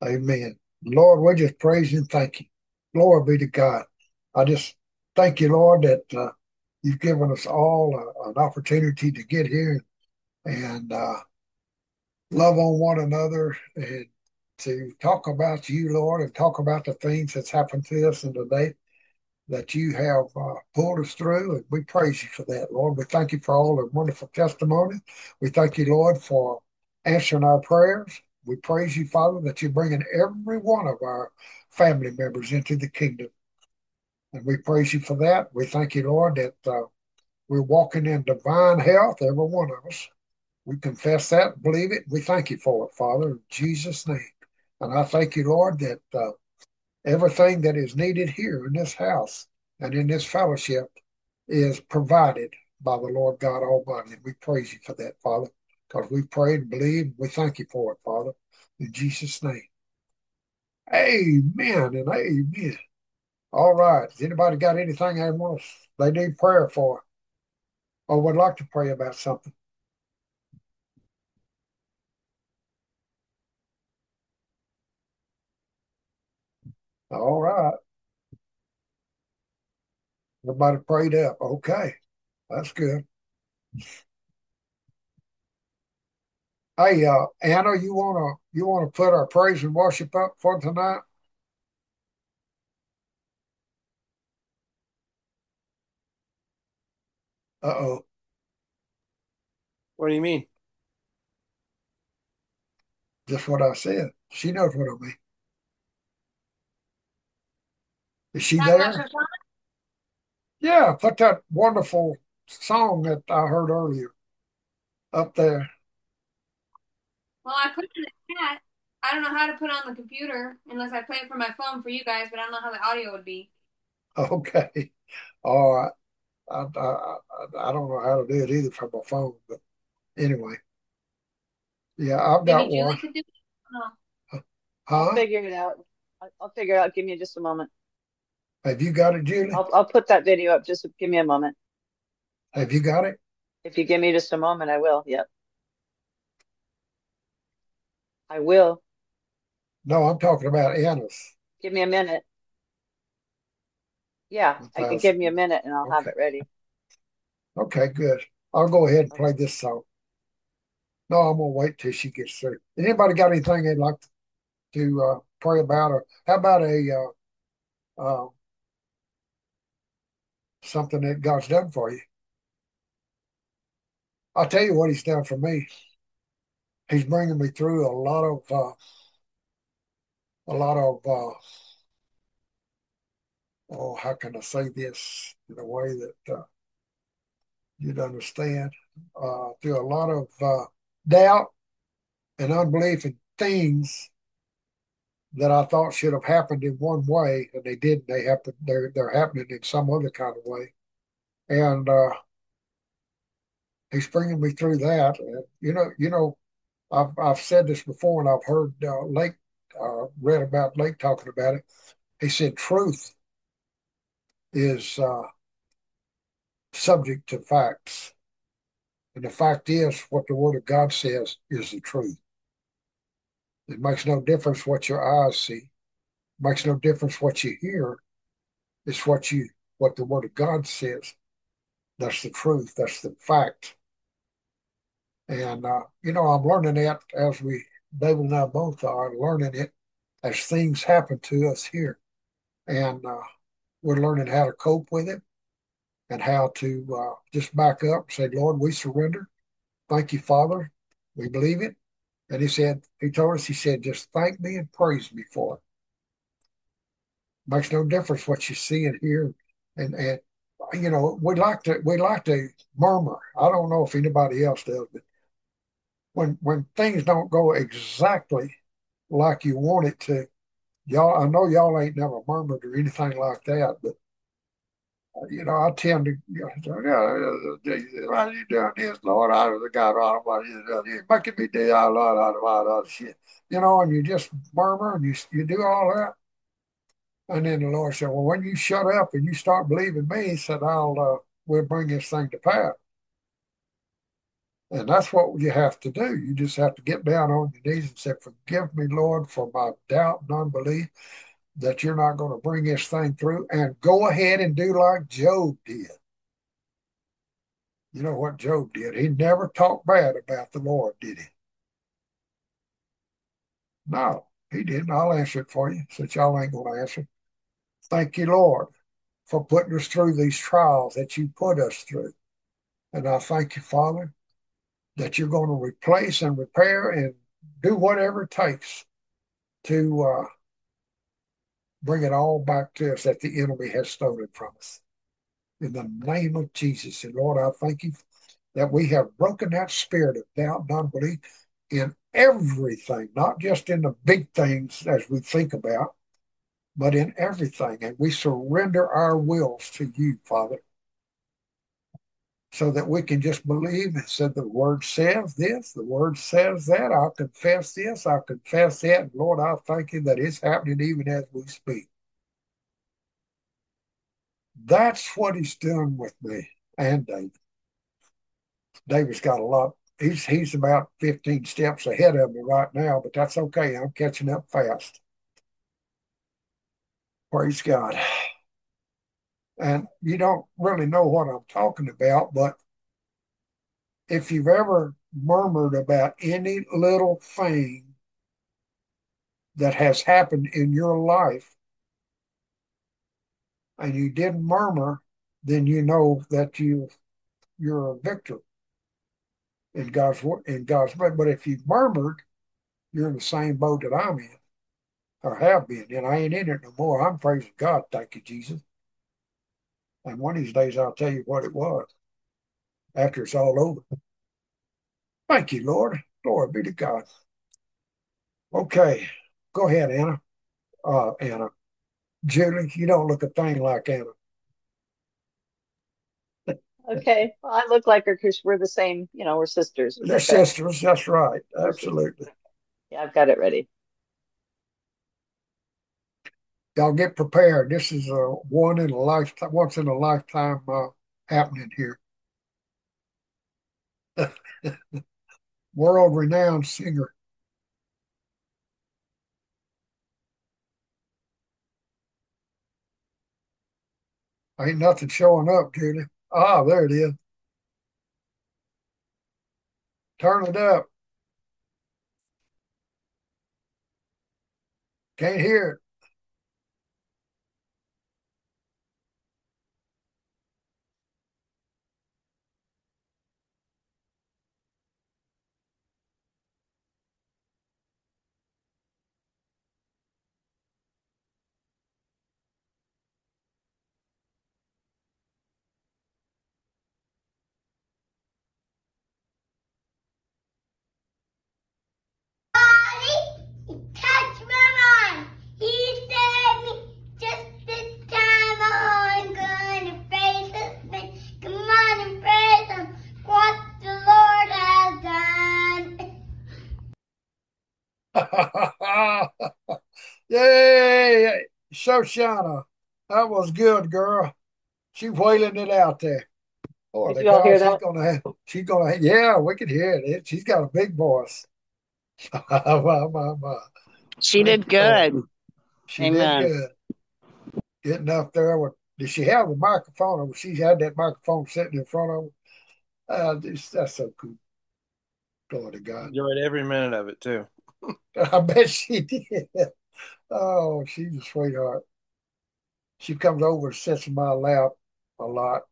Amen. Lord, we just praise you and thank you. Glory be to God. I just thank you, Lord, that you've given us all an opportunity to get here and love on one another and to talk about you, Lord, and talk about the things that's happened to us in the day that you have pulled us through. And we praise you for that, Lord. We thank you for all the wonderful testimony. We thank you, Lord, for answering our prayers. We praise you, Father, that you're bringing every one of our family members into the kingdom. And we praise you for that. We thank you, Lord, that we're walking in divine health, every one of us. We confess that, believe it. We thank you for it, Father, in Jesus' name. And I thank you, Lord, that everything that is needed here in this house and in this fellowship is provided by the Lord God Almighty. And we praise you for that, Father, because we prayed and believed. We thank you for it, Father, in Jesus' name. Amen and amen. All right. Has anybody got anything they need prayer for or would like to pray about something? All right. Everybody prayed up. Okay. That's good. Hey, Anna, you wanna put our praise and worship up for tonight? Uh-oh. What do you mean? Just what I said. She knows what I mean. Is she Talking about there? Shoshana? Yeah, put that wonderful song that I heard earlier up there. Well, I put it in the chat. I don't know how to put it on the computer unless I play it from my phone for you guys, but I don't know how the audio would be. Okay. All right. I don't know how to do it either from my phone, but anyway, yeah, I've Maybe got Julie one. could do it. Oh, I'll Huh? figure it out. I'll figure it out. Give me just a moment. Have you got it, Julie? I'll put that video up. Just give me a moment. Have you got it? If you give me just a moment, I will. Yep, I will. No, I'm talking about Anna's Give me a minute. Yeah, I can 1,000. give me a minute and I'll have Okay. it ready. Okay, good. I'll go ahead and play Okay. this song. No, I'm gonna wait till she gets through. Anybody got anything they'd like to pray about, or how about a something that God's done for you? I'll tell you what He's done for me. He's bringing me through a lot of oh, how can I say this in a way that you'd understand? Through a lot of doubt and unbelief in things that I thought should have happened in one way, and they didn't. They happen. They're happening in some other kind of way, and he's bringing me through that. And, I've said this before, and I've heard Lake read about Lake talking about it. He said truth is subject to facts, and the fact is what the Word of God says is the truth. It makes no difference what your eyes see. It makes no difference what you hear. It's what the Word of God says. That's the truth. That's the fact. And I'm learning that David and I both are learning it as things happen to us here, and we're learning how to cope with it and how to just back up and say, Lord, we surrender. Thank you, Father. We believe it. And he told us, he said, just thank me and praise me for it. Makes no difference what you see and hear. And we like to murmur. I don't know if anybody else does, but when things don't go exactly like you want it to, I know y'all ain't never murmured or anything like that, but I tend to, why are you doing this, Lord? I was the God Almighty, you're making me do a lot of shit, and you just murmur and you do all that. And then the Lord said, well, when you shut up and you start believing me, he said, we'll bring this thing to pass. And that's what you have to do. You just have to get down on your knees and say, forgive me, Lord, for my doubt and unbelief that you're not going to bring this thing through, and go ahead and do like Job did. You know what Job did? He never talked bad about the Lord, did he? No, he didn't. I'll answer it for you since y'all ain't going to answer. Thank you, Lord, for putting us through these trials that you put us through. And I thank you, Father, that you're going to replace and repair and do whatever it takes to bring it all back to us that the enemy has stolen from us. In the name of Jesus. And Lord, I thank you that we have broken that spirit of doubt and unbelief in everything, not just in the big things as we think about, but in everything. And we surrender our wills to you, Father, so that we can just believe and say the word says this, the word says that. I'll confess this, I'll confess that. And Lord, I thank you that it's happening even as we speak. That's what he's doing with me and David. David's got a lot. He's about 15 steps ahead of me right now, but that's okay. I'm catching up fast. Praise God. And you don't really know what I'm talking about, but if you've ever murmured about any little thing that has happened in your life and you didn't murmur, then you know that you're a victor in God's way. But if you've murmured, you're in the same boat that I'm in or have been, and I ain't in it no more. I'm praising God. Thank you, Jesus. And one of these days I'll tell you what it was after it's all over. Thank you, Lord. Glory be to God. Okay. Go ahead, Anna. Anna. Julie, you don't look a thing like Anna. Okay. Well, I look like her because we're the same, we're sisters. They're But sisters. That's right. we're sisters. Absolutely. Yeah, I've got it ready. Y'all get prepared. This is a once in a lifetime happening here. World renowned singer. Ain't nothing showing up, Julie. Ah, there it is. Turn it up. Can't hear it. Touch my mind. He saved me just this time. I'm gonna praise his name. Come on and praise him. What the Lord has done. Yay! Shoshana. That was good, girl. She wailing it out there. Oh, Did the you all God, hear that? yeah, we can hear it. She's got a big voice. My. She Thank did you, Lord. good. She did Amen. good. Getting up there with, did she have the microphone or she had that microphone sitting in front of her? That's so cool. Glory to God. Enjoyed every minute of it too. I bet she did. Oh, she's a sweetheart. She comes over and sits in my lap a lot,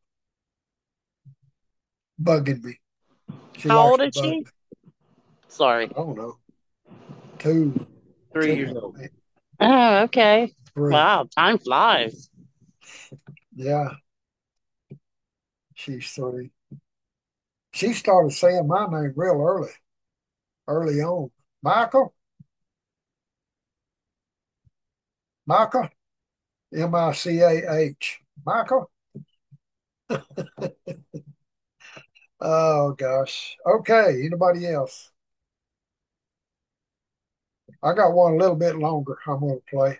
bugging me. She How likes old to is bug she? me. I Sorry. don't know. Two, 3 years old. Oh, okay. three. Wow, time flies. Yeah, she's three. She started saying my name real early on. Michael, Michael, Micah. Michael. Oh gosh. Okay. Anybody else? I got one a little bit longer. I'm going to play.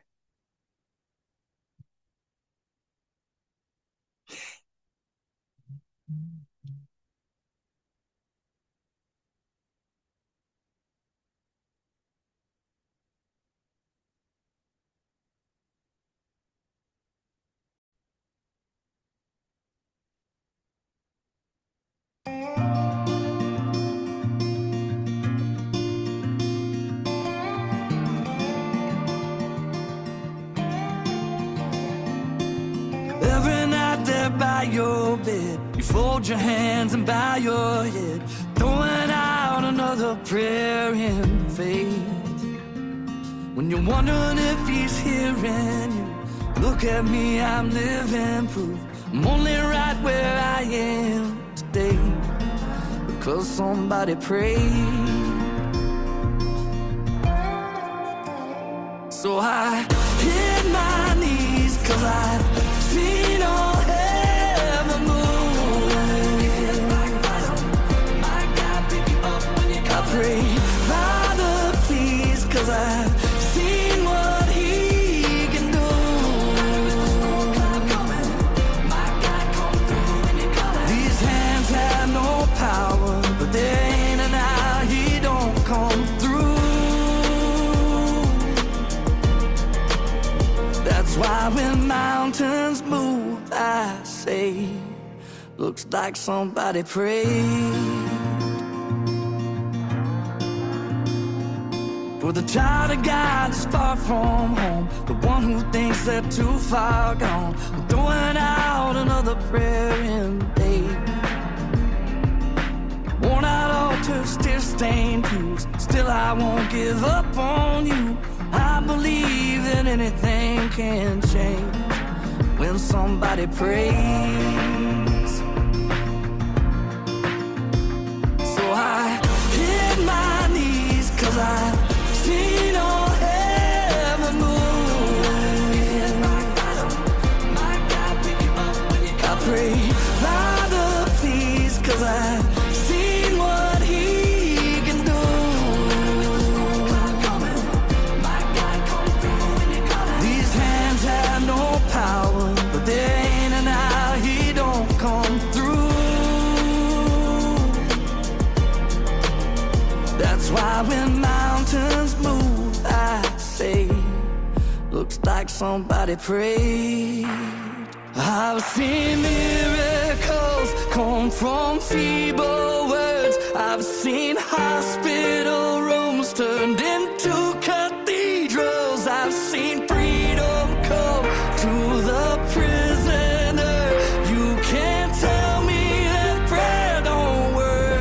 by your bed, you fold your hands and bow your head, throwing out another prayer in faith. When you're wondering if he's hearing you, look at me, I'm living proof. I'm only right where I am today because somebody prayed. So I hit my knees cause I've seen all heaven move. I pray, Father, please, cause I've seen what he can do. These hands have no power, but there ain't an hour he don't come through. That's why when mountains move, I say, looks like somebody prayed. For the child of God is far from home, the one who thinks they're too far gone. I'm throwing out another prayer in faith. Worn out altars, tear-stained pews, still I won't give up on you. I believe that anything can change when somebody prays. So I hit my knees cause I've seen all heaven move. I pray, Father, please, cause I've seen what he can do. These hands have no power, but there ain't an hour he don't come through. That's why when mountains move, I say, looks like somebody prayed. I've seen miracles come from feeble words. I've seen hospital rooms turned into cathedrals. I've seen freedom come to the prisoner. You can't tell me that prayer don't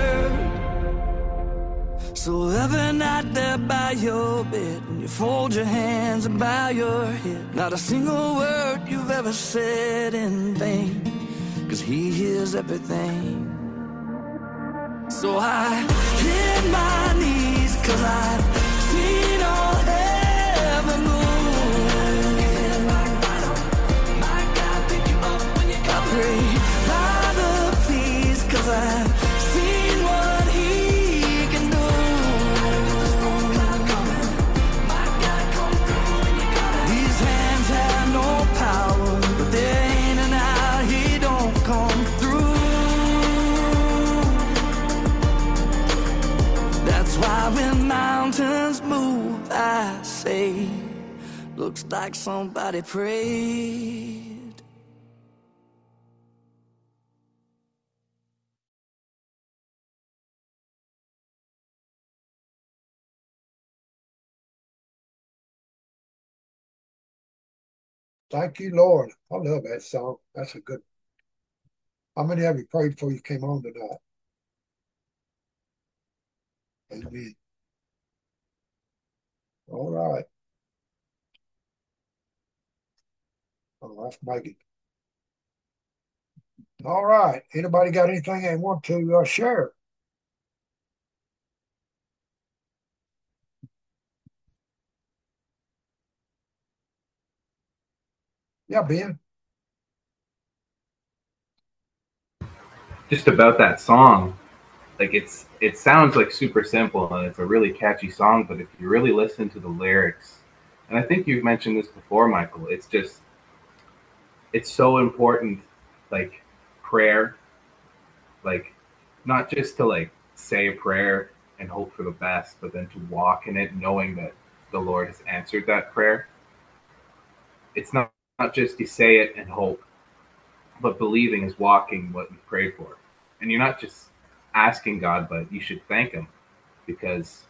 work. So every night there by your bed, when you fold your hands and bow your head, not a single word you've ever said in vain, cause he hears everything. So I hit my knees cause I've seen all heaven move. I pray, Father, please, cause I've seen what he can do. These hands have no power, but there ain't an hour he don't come through. That's why when mountains move, I say, looks like somebody prayed. Thank you, Lord. I love that song. That's a good. How many of you prayed before you came on tonight? Amen. All right. Oh, that's Megan. All right. Anybody got anything they want to share? Yeah, Ben. Just about that song, like it sounds like super simple and it's a really catchy song, but if you really listen to the lyrics, and I think you've mentioned this before, Michael, it's so important, like prayer, like not just to like say a prayer and hope for the best, but then to walk in it knowing that the Lord has answered that prayer. It's not just you say it and hope, but believing is walking what you prayed for. And you're not just asking God, but you should thank him because,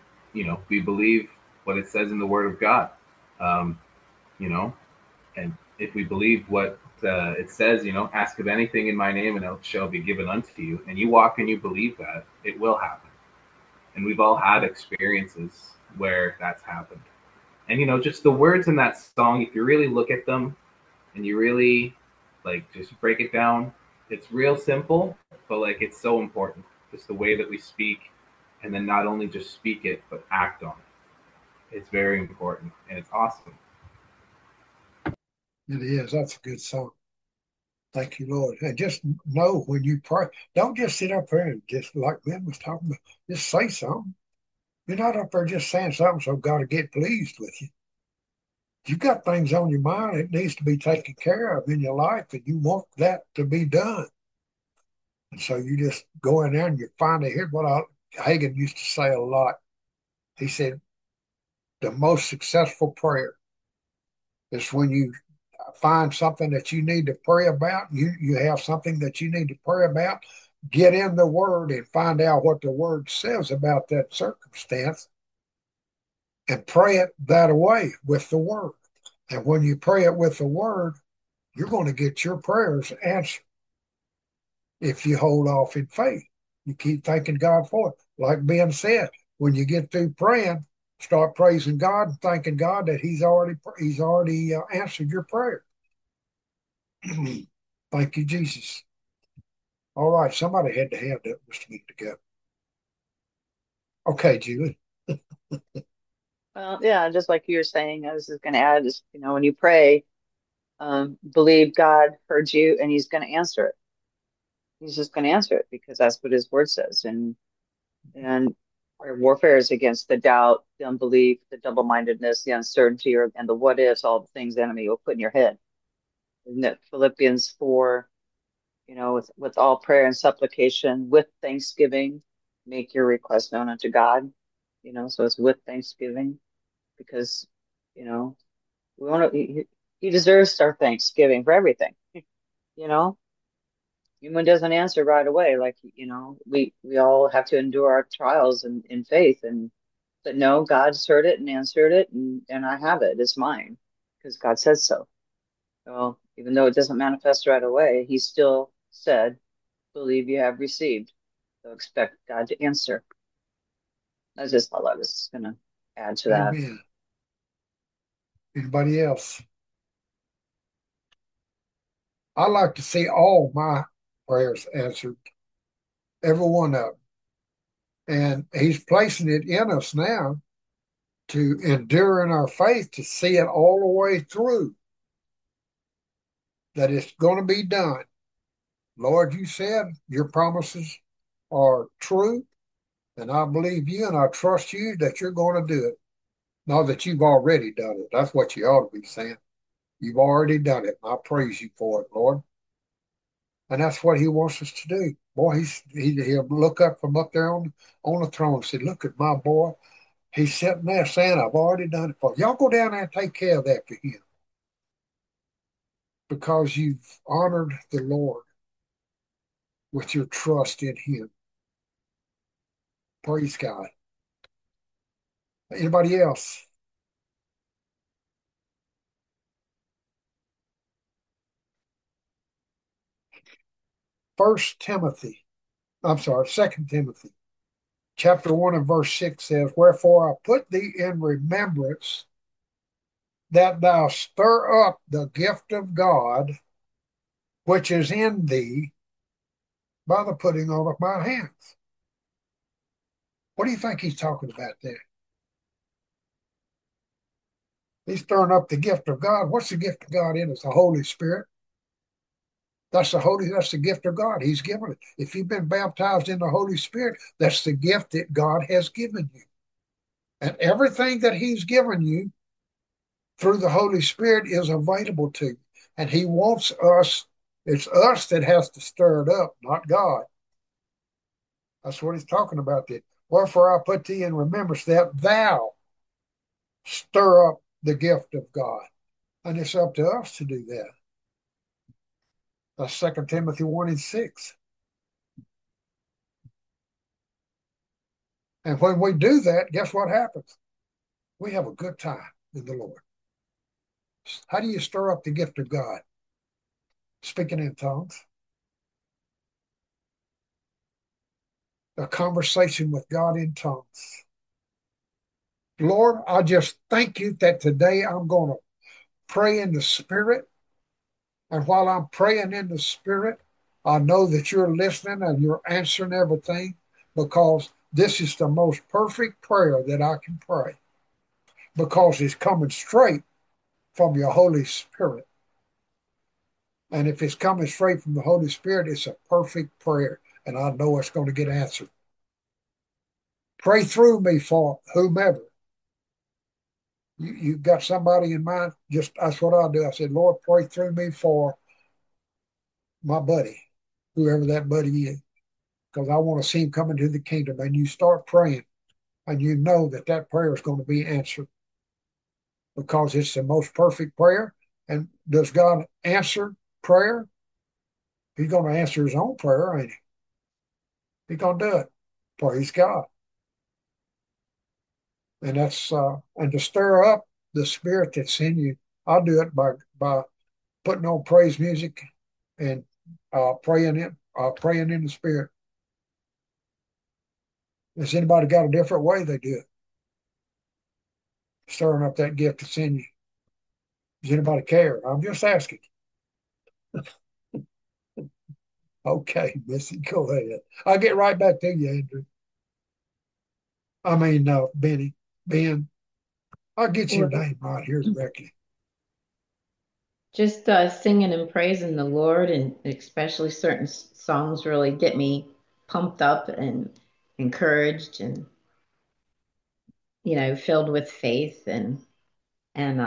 we believe what it says in the word of God, you know, and if we believe what it says, ask of anything in my name and it shall be given unto you, and you walk and you believe that, it will happen. And we've all had experiences where that's happened. And just the words in that song, if you really look at them and you really just break it down, it's real simple, but it's so important. Just the way that we speak, and then not only just speak it, but act on it. It's very important, and it's awesome. It is. That's a good song. Thank you, Lord. And just know when you pray, don't just sit up there and just like Ben was talking about, just say something. You're not up there just saying something so God will get pleased with you. You got things on your mind that needs to be taken care of in your life, and you want that to be done. And so you just go in there and you finally hear what Hagen used to say a lot. He said, the most successful prayer is when you find something that you need to pray about. You have something that you need to pray about. Get in the Word and find out what the Word says about that circumstance and pray it that way with the Word. And when you pray it with the Word, you're going to get your prayers answered if you hold off in faith. You keep thanking God for it. Like Ben said, when you get through praying, start praising God and thanking God that He's already answered your prayer. Thank you, Jesus. All right, somebody had to have that Mr. Meek together. Okay, Julie. Well, yeah, just like you were saying, I was just going to add is, when you pray, believe God heard you and He's going to answer it. He's just going to answer it because that's what His Word says. And our warfare is against the doubt, the unbelief, the double-mindedness, the uncertainty, and the what ifs, all the things the enemy will put in your head. Isn't it Philippians 4? With all prayer and supplication, with thanksgiving, make your request known unto God. So it's with thanksgiving because, we want to, He deserves our thanksgiving for everything. Human doesn't answer right away. We all have to endure our trials in faith but no, God's heard it and answered it and I have it. It's mine because God says so. Well, even though it doesn't manifest right away, He still said, believe you have received. So expect God to answer. That's just all I was going to add to that. Amen. Anybody else? I like to see all my prayers answered, every one of them. And He's placing it in us now to endure in our faith, to see it all the way through, that it's going to be done. Lord, you said your promises are true, and I believe you and I trust you that you're going to do it. Not that you've already done it. That's what you ought to be saying. You've already done it. And I praise you for it, Lord. And that's what He wants us to do. Boy, he'll look up from up there on the throne and say, look at my boy. He's sitting there saying, I've already done it for you. Y'all go down there and take care of that for Him. Because you've honored the Lord with your trust in Him. Praise God. Anybody else? Second Timothy, chapter 1 and verse 6 says, wherefore I put thee in remembrance that thou stir up the gift of God which is in thee by the putting on of my hands. What do you think he's talking about there? He's stirring up the gift of God. What's the gift of God in us? The Holy Spirit. That's the gift of God. He's given it. If you've been baptized in the Holy Spirit, that's the gift that God has given you. And everything that He's given you through the Holy Spirit is available to you. And He wants us, it's us that has to stir it up, not God. That's what He's talking about there. Wherefore I put thee in remembrance that thou stir up the gift of God. And it's up to us to do that. That's 2 Timothy 1 and 6. And when we do that, guess what happens? We have a good time in the Lord. How do you stir up the gift of God? Speaking in tongues. A conversation with God in tongues. Lord, I just thank you that today I'm going to pray in the Spirit. And while I'm praying in the Spirit, I know that you're listening and you're answering everything, because this is the most perfect prayer that I can pray, because it's coming straight from your Holy Spirit. And if it's coming straight from the Holy Spirit, it's a perfect prayer. And I know it's going to get answered. Pray through me for whomever. You got somebody in mind? Just that's what I do. I said, Lord, pray through me for my buddy, whoever that buddy is, because I want to see him come into the kingdom. And you start praying, and you know that that prayer is going to be answered, because it's the most perfect prayer. And does God answer prayer? He's going to answer his own prayer, ain't he? He's going to do it. Praise God. And that's and to stir up the spirit that's in you. I'll do it by putting on praise music and praying in the Spirit. Has anybody got a different way they do it? Stirring up that gift that's in you. Does anybody care? I'm just asking. Okay, Missy, go ahead. I'll get right back to you, Andrew. I mean, Benny, Ben. I'll get your name right here directly. Just singing and praising the Lord, and especially certain songs really get me pumped up and encouraged, and filled with faith, and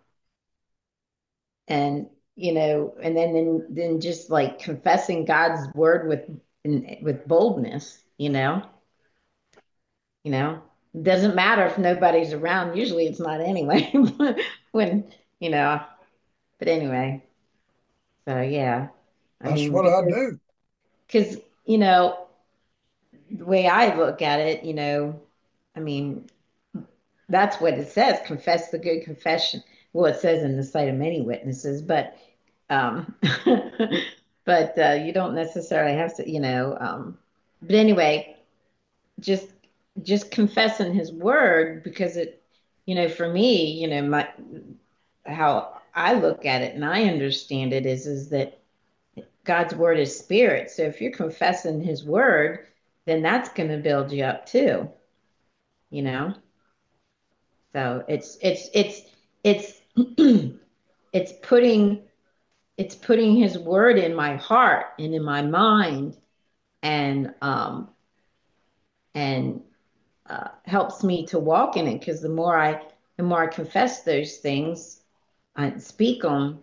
and then just like confessing God's word with boldness. It doesn't matter if nobody's around. Usually it's not anyway. when but anyway. So yeah, That's what I do. Because the way I look at it, I mean, that's what it says: confess the good confession. Well, it says in the sight of many witnesses, but but you don't necessarily have to. But anyway, just confessing His word, because it, for me, my how I look at it and I understand it is that God's word is spirit. So if you're confessing His word, then that's going to build you up too. So it's it's putting His word in my heart and in my mind, and helps me to walk in it, because the more I confess those things and speak them,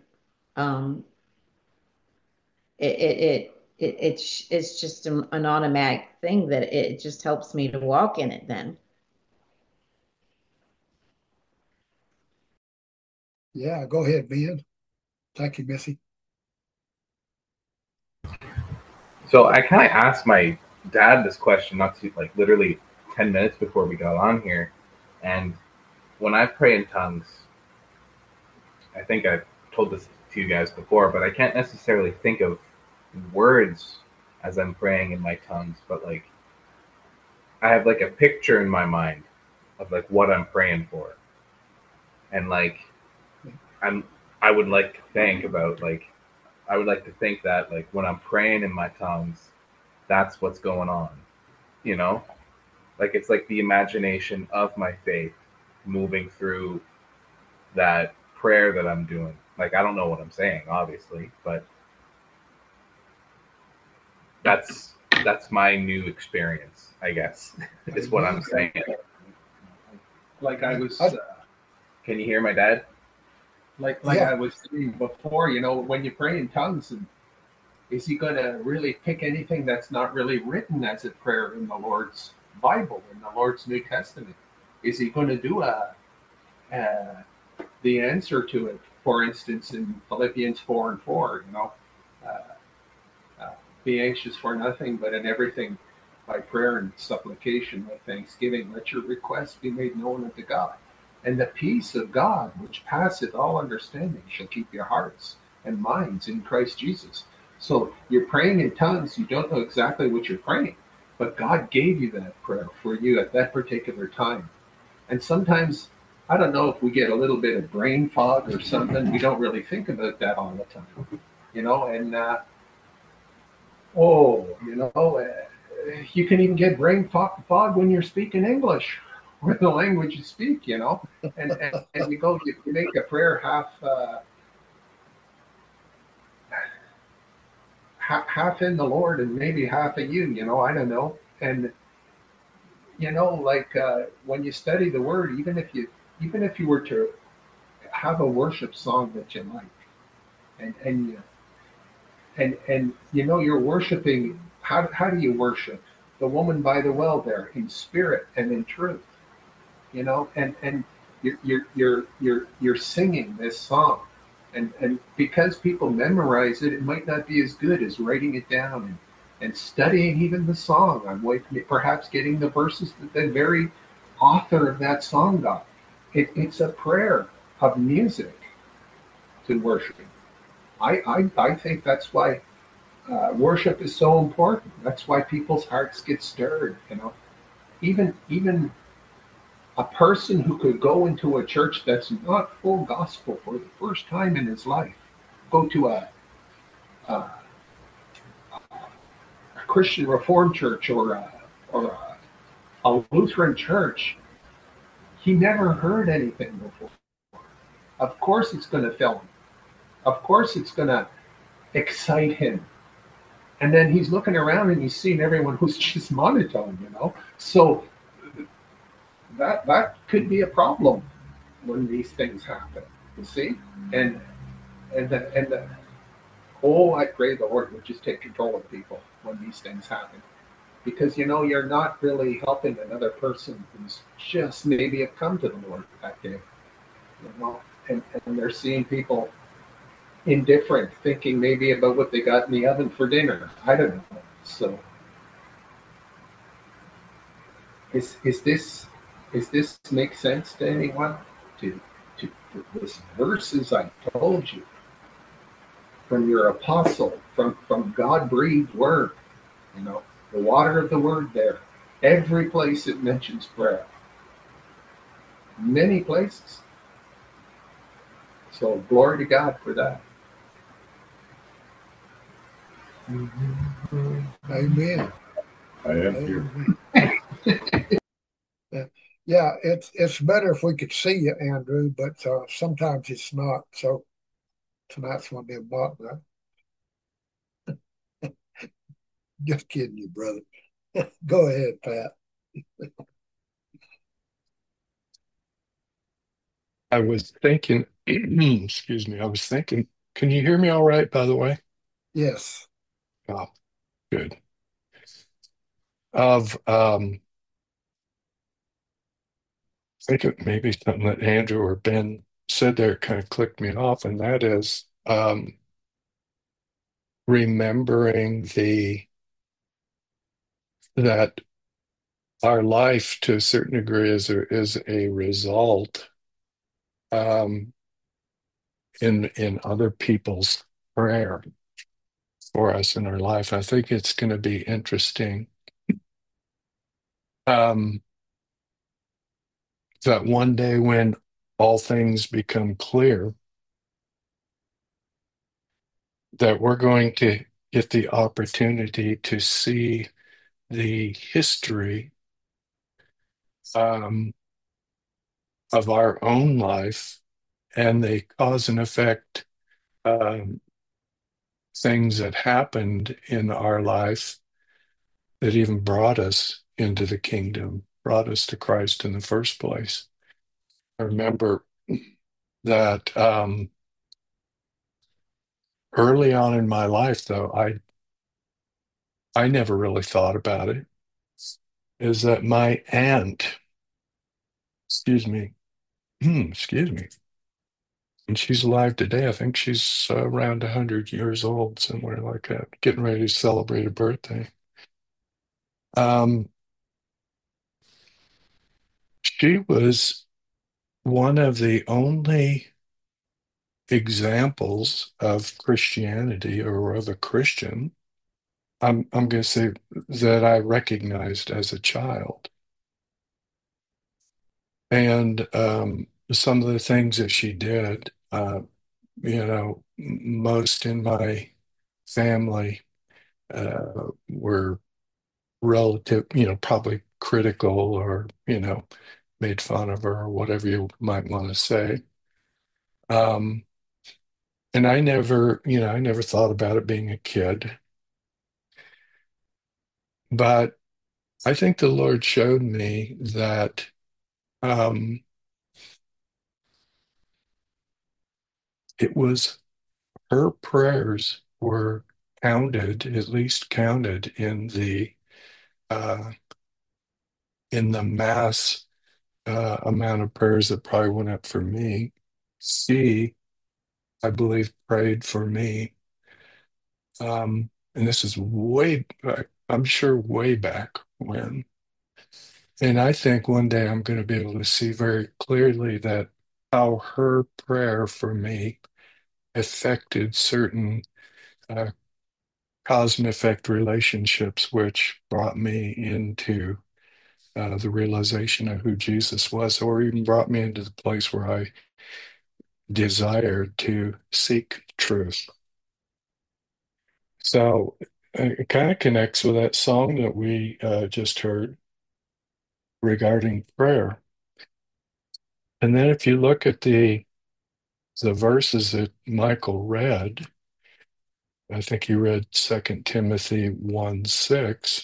it's just an automatic thing that it just helps me to walk in it then. Yeah, go ahead, Ben. Thank you, Missy. So I kind of asked my dad this question not too, like literally 10 minutes before we got on here. And when I pray in tongues, I think I've told this to you guys before, but I can't necessarily think of words as I'm praying in my tongues, but like I have like a picture in my mind of like what I'm praying for. And like I would like to think about like I would like to think that like when I'm praying in my tongues, that's what's going on. Like it's like the imagination of my faith moving through that prayer that I'm doing. Like I don't know what I'm saying, obviously, but that's my new experience, I guess, is what I'm saying. Like I was, can you hear my dad? Like I was saying before, when you pray in tongues, is He going to really pick anything that's not really written as a prayer in the Lord's Bible, in the Lord's New Testament? Is He going to do the answer to it? For instance, in Philippians 4:4, be anxious for nothing, but in everything by prayer and supplication with thanksgiving, let your requests be made known unto God. And the peace of God, which passeth all understanding, shall keep your hearts and minds in Christ Jesus. So you're praying in tongues, you don't know exactly what you're praying, but God gave you that prayer for you at that particular time. And sometimes, I don't know if we get a little bit of brain fog or something, we don't really think about that all the time, and you can even get brain fog when you're speaking English, or the language you speak, and you make a prayer half in the Lord and maybe half of you, I don't know. And when you study the Word, even if you were to have a worship song that you like, and you're worshiping. How do you worship? The woman by the well there, in spirit and in truth, and you're singing this song, and because people memorize it, it might not be as good as writing it down and studying even the song. I'm perhaps getting the verses that the very author of that song got. It's a prayer of music to worship. I think that's why worship is so important. That's why people's hearts get stirred. Even a person who could go into a church that's not full gospel for the first time in his life, go to a Christian Reformed church or a Lutheran church, he never heard anything before. Of course, it's going to fill him. Of course, it's going to excite him. And then he's looking around and he's seeing everyone who's just monotone, So that could be a problem when these things happen. You see, I pray the Lord would just take control of people when these things happen, because you're not really helping another person who's just maybe have come to the Lord that day, and they're seeing people indifferent, thinking maybe about what they got in the oven for dinner. I don't know. So, is this make sense to anyone? To this verses I told you from your apostle, from God breathed word, the water of the word there. Every place it mentions prayer. Many places. So glory to God for that. Amen. I am here. Yeah, it's better if we could see you, Andrew, but sometimes it's not. So tonight's going to be a block night. Just kidding you, brother. Go ahead, Pat. I was thinking, excuse me, can you hear me all right, by the way? Yes. Oh, good. I think maybe something that Andrew or Ben said there kind of clicked me off, and that is remembering that our life to a certain degree is a result in other people's prayer for us in our life. I think it's going to be interesting that one day when all things become clear, that we're going to get the opportunity to see the history of our own life and the cause and effect things that happened in our life that even brought us into the kingdom, brought us to Christ in the first place. I remember that early on in my life, though, I never really thought about it, is that my aunt, excuse me, and she's alive today. I think she's around 100 years old, somewhere like that, getting ready to celebrate a birthday. She was one of the only examples of Christianity or of a Christian, I'm going to say, that I recognized as a child. And some of the things that she did, most in my family were relative, probably critical or, made fun of her or whatever you might want to say. And I never thought about it being a kid. But I think the Lord showed me that it was her prayers were counted, at least counted uh, in the mass amount of prayers that probably went up for me. She, I believe, prayed for me. And this is way back, I'm sure way back when. And I think one day I'm going to be able to see very clearly that how her prayer for me affected certain uh, cause and effect relationships, which brought me into the realization of who Jesus was, or even brought me into the place where I desired to seek truth. So it kind of connects with that song that we just heard regarding prayer. And then if you look at the verses that Michael read, I think he read 2 Timothy 1:6.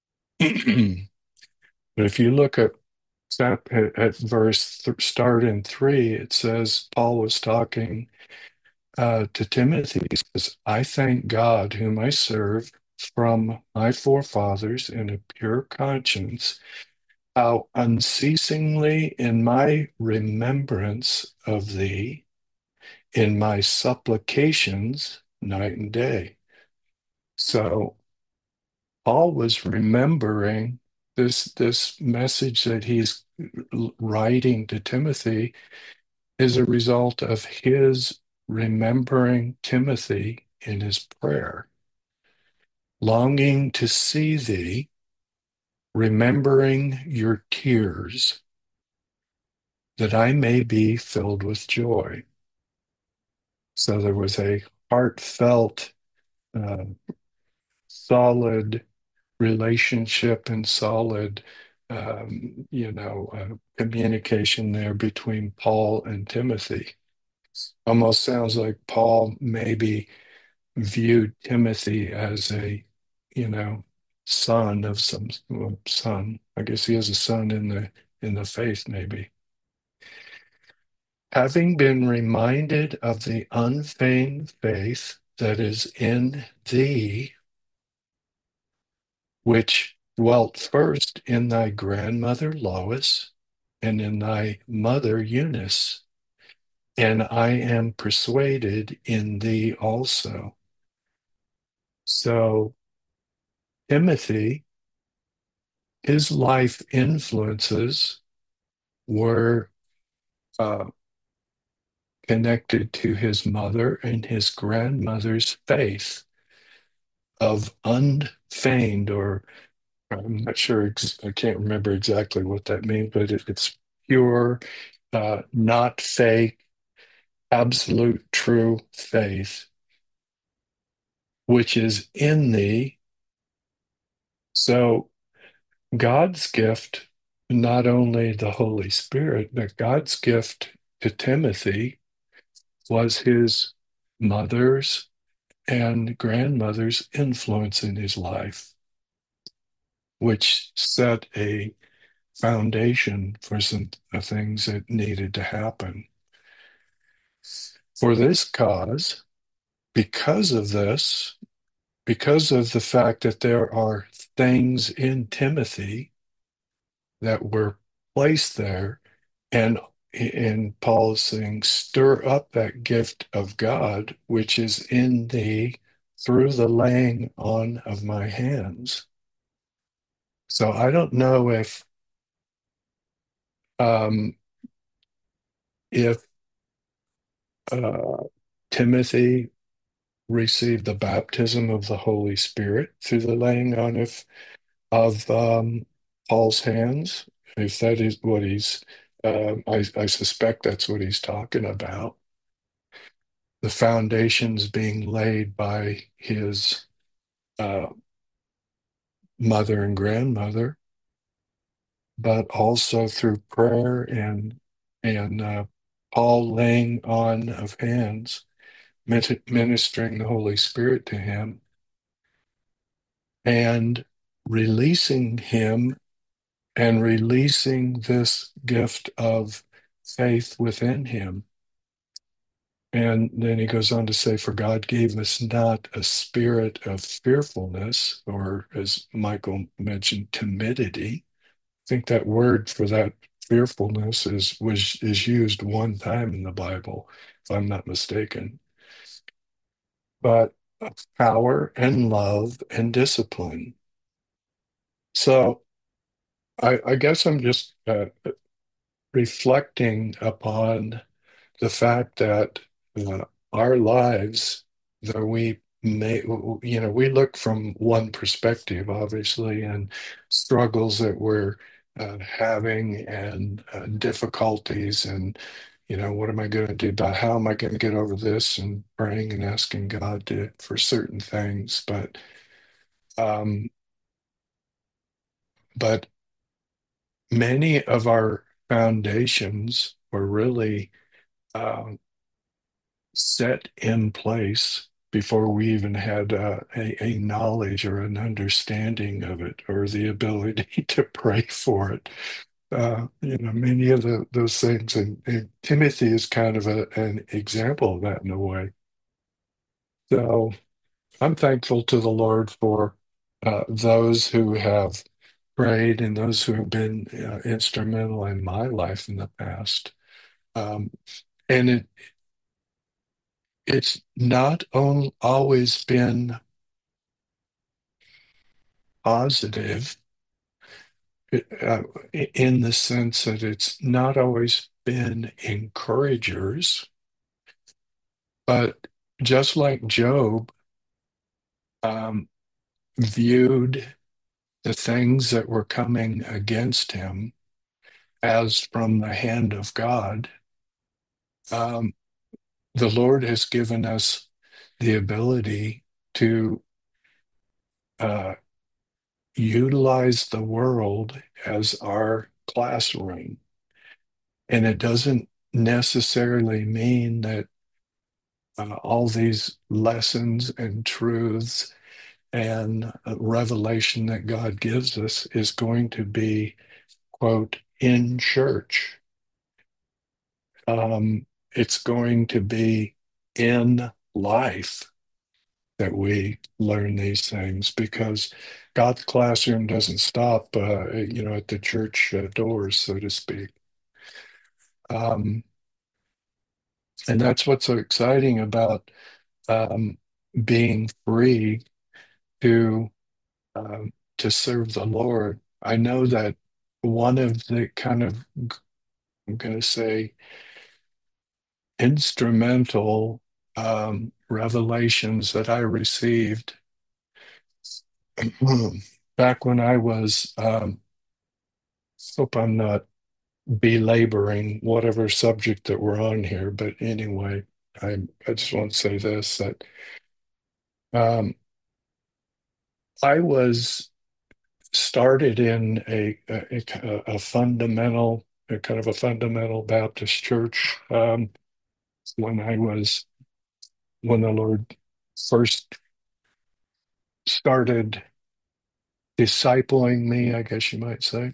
But if you look at verse start in 3, it says Paul was talking to Timothy. He says, I thank God whom I serve from my forefathers in a pure conscience, how unceasingly in my remembrance of thee, in my supplications night and day. So Paul was remembering this message that he's writing to Timothy is a result of his remembering Timothy in his prayer, longing to see thee, remembering your tears, that I may be filled with joy. So there was a heartfelt, solid relationship and solid, communication there between Paul and Timothy. Almost sounds like Paul maybe viewed Timothy as a, son of some son. I guess he has a son in the faith, maybe. Having been reminded of the unfeigned faith that is in thee, which dwelt first in thy grandmother Lois and in thy mother Eunice, and I am persuaded in thee also. So Timothy, his life influences were connected to his mother and his grandmother's faith of unfeigned, or I'm not sure, I can't remember exactly what that means, but it's pure, not fake, absolute true faith, which is in thee. So God's gift, not only the Holy Spirit, but God's gift to Timothy was his mother's and grandmother's influence in his life, which set a foundation for some things that needed to happen. For this cause, because of this, because of the fact that there are things in Timothy that were placed there, and Paul is saying, stir up that gift of God which is in thee through the laying on of my hands. So I don't know if if Timothy received the baptism of the Holy Spirit through the laying on of Paul's hands, if that is what I suspect that's what he's talking about. The foundations being laid by his mother and grandmother, but also through prayer and Paul laying on of hands, ministering the Holy Spirit to him, and releasing him and releasing this gift of faith within him. And then he goes on to say, for God gave us not a spirit of fearfulness, or as Michael mentioned, timidity. I think that word for that fearfulness is used one time in the Bible, if I'm not mistaken. But of power and love and discipline. So I guess I'm just reflecting upon the fact that our lives, though we may, we look from one perspective, obviously, and struggles that we're having and difficulties and, what am I going to do about how am I going to get over this, and praying and asking God for certain things. But many of our foundations were really set in place before we even had a knowledge or an understanding of it, or the ability to pray for it. Many of those things, and Timothy is kind of an example of that in a way. So I'm thankful to the Lord for those who have prayed and those who have been instrumental in my life in the past. And it's not always been positive in the sense that it's not always been encouragers, but just like Job viewed the things that were coming against him as from the hand of God, the Lord has given us the ability to utilize the world as our classroom. And it doesn't necessarily mean that all these lessons and truths and revelation that God gives us is going to be, quote, in church. It's going to be in life that we learn these things, because God's classroom doesn't stop, at the church doors, so to speak. And that's what's so exciting about being free to to serve the Lord. I know that one of the kind of, I'm going to say, instrumental revelations that I received back when I was, hope I'm not belaboring whatever subject that we're on here, but anyway, I just want to say this, that I was started in a fundamental, a kind of a fundamental Baptist church when the Lord first started discipling me, I guess you might say.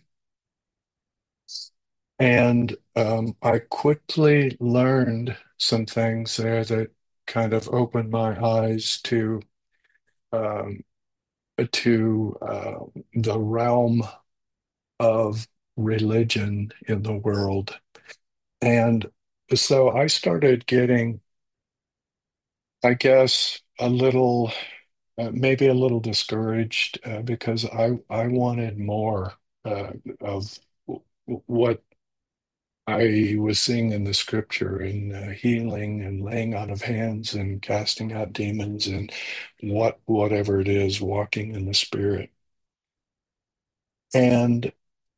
And I quickly learned some things there that kind of opened my eyes to the realm of religion in the world. And so I started getting, I guess, maybe a little discouraged because I wanted more of what I was seeing in the scripture and healing and laying out of hands and casting out demons and whatever it is, walking in the Spirit. And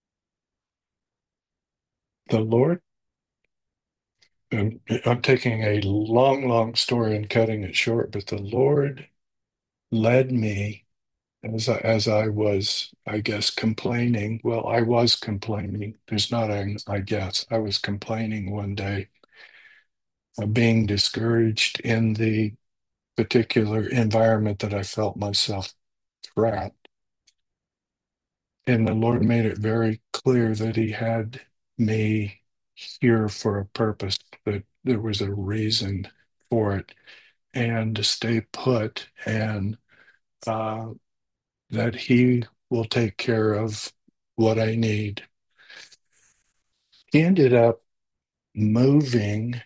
the Lord, and I'm taking a long, long story and cutting it short, but the Lord led me as I was, I guess, complaining. Well, I was complaining. There's not an I guess. I was complaining one day of being discouraged in the particular environment that I felt myself trapped. And the Lord made it very clear that He had me here for a purpose, that there was a reason for it, and to stay put, and uh, that He will take care of what I need. He ended up moving.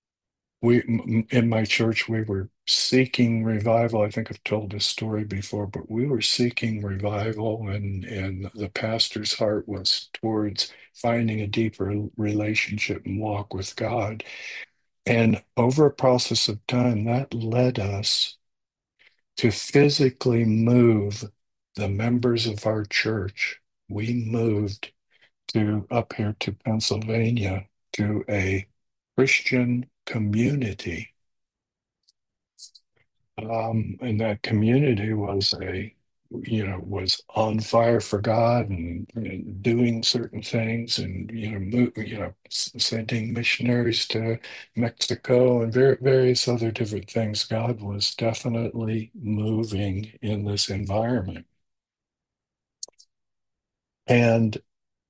In my church, we were seeking revival. I think I've told this story before, but we were seeking revival, and the pastor's heart was towards finding a deeper relationship and walk with God. And over a process of time, that led us to physically move the members of our church. We moved up here to Pennsylvania to a Christian community. And that community was was on fire for God and doing certain things, and sending missionaries to Mexico and various other different things. God was definitely moving in this environment, and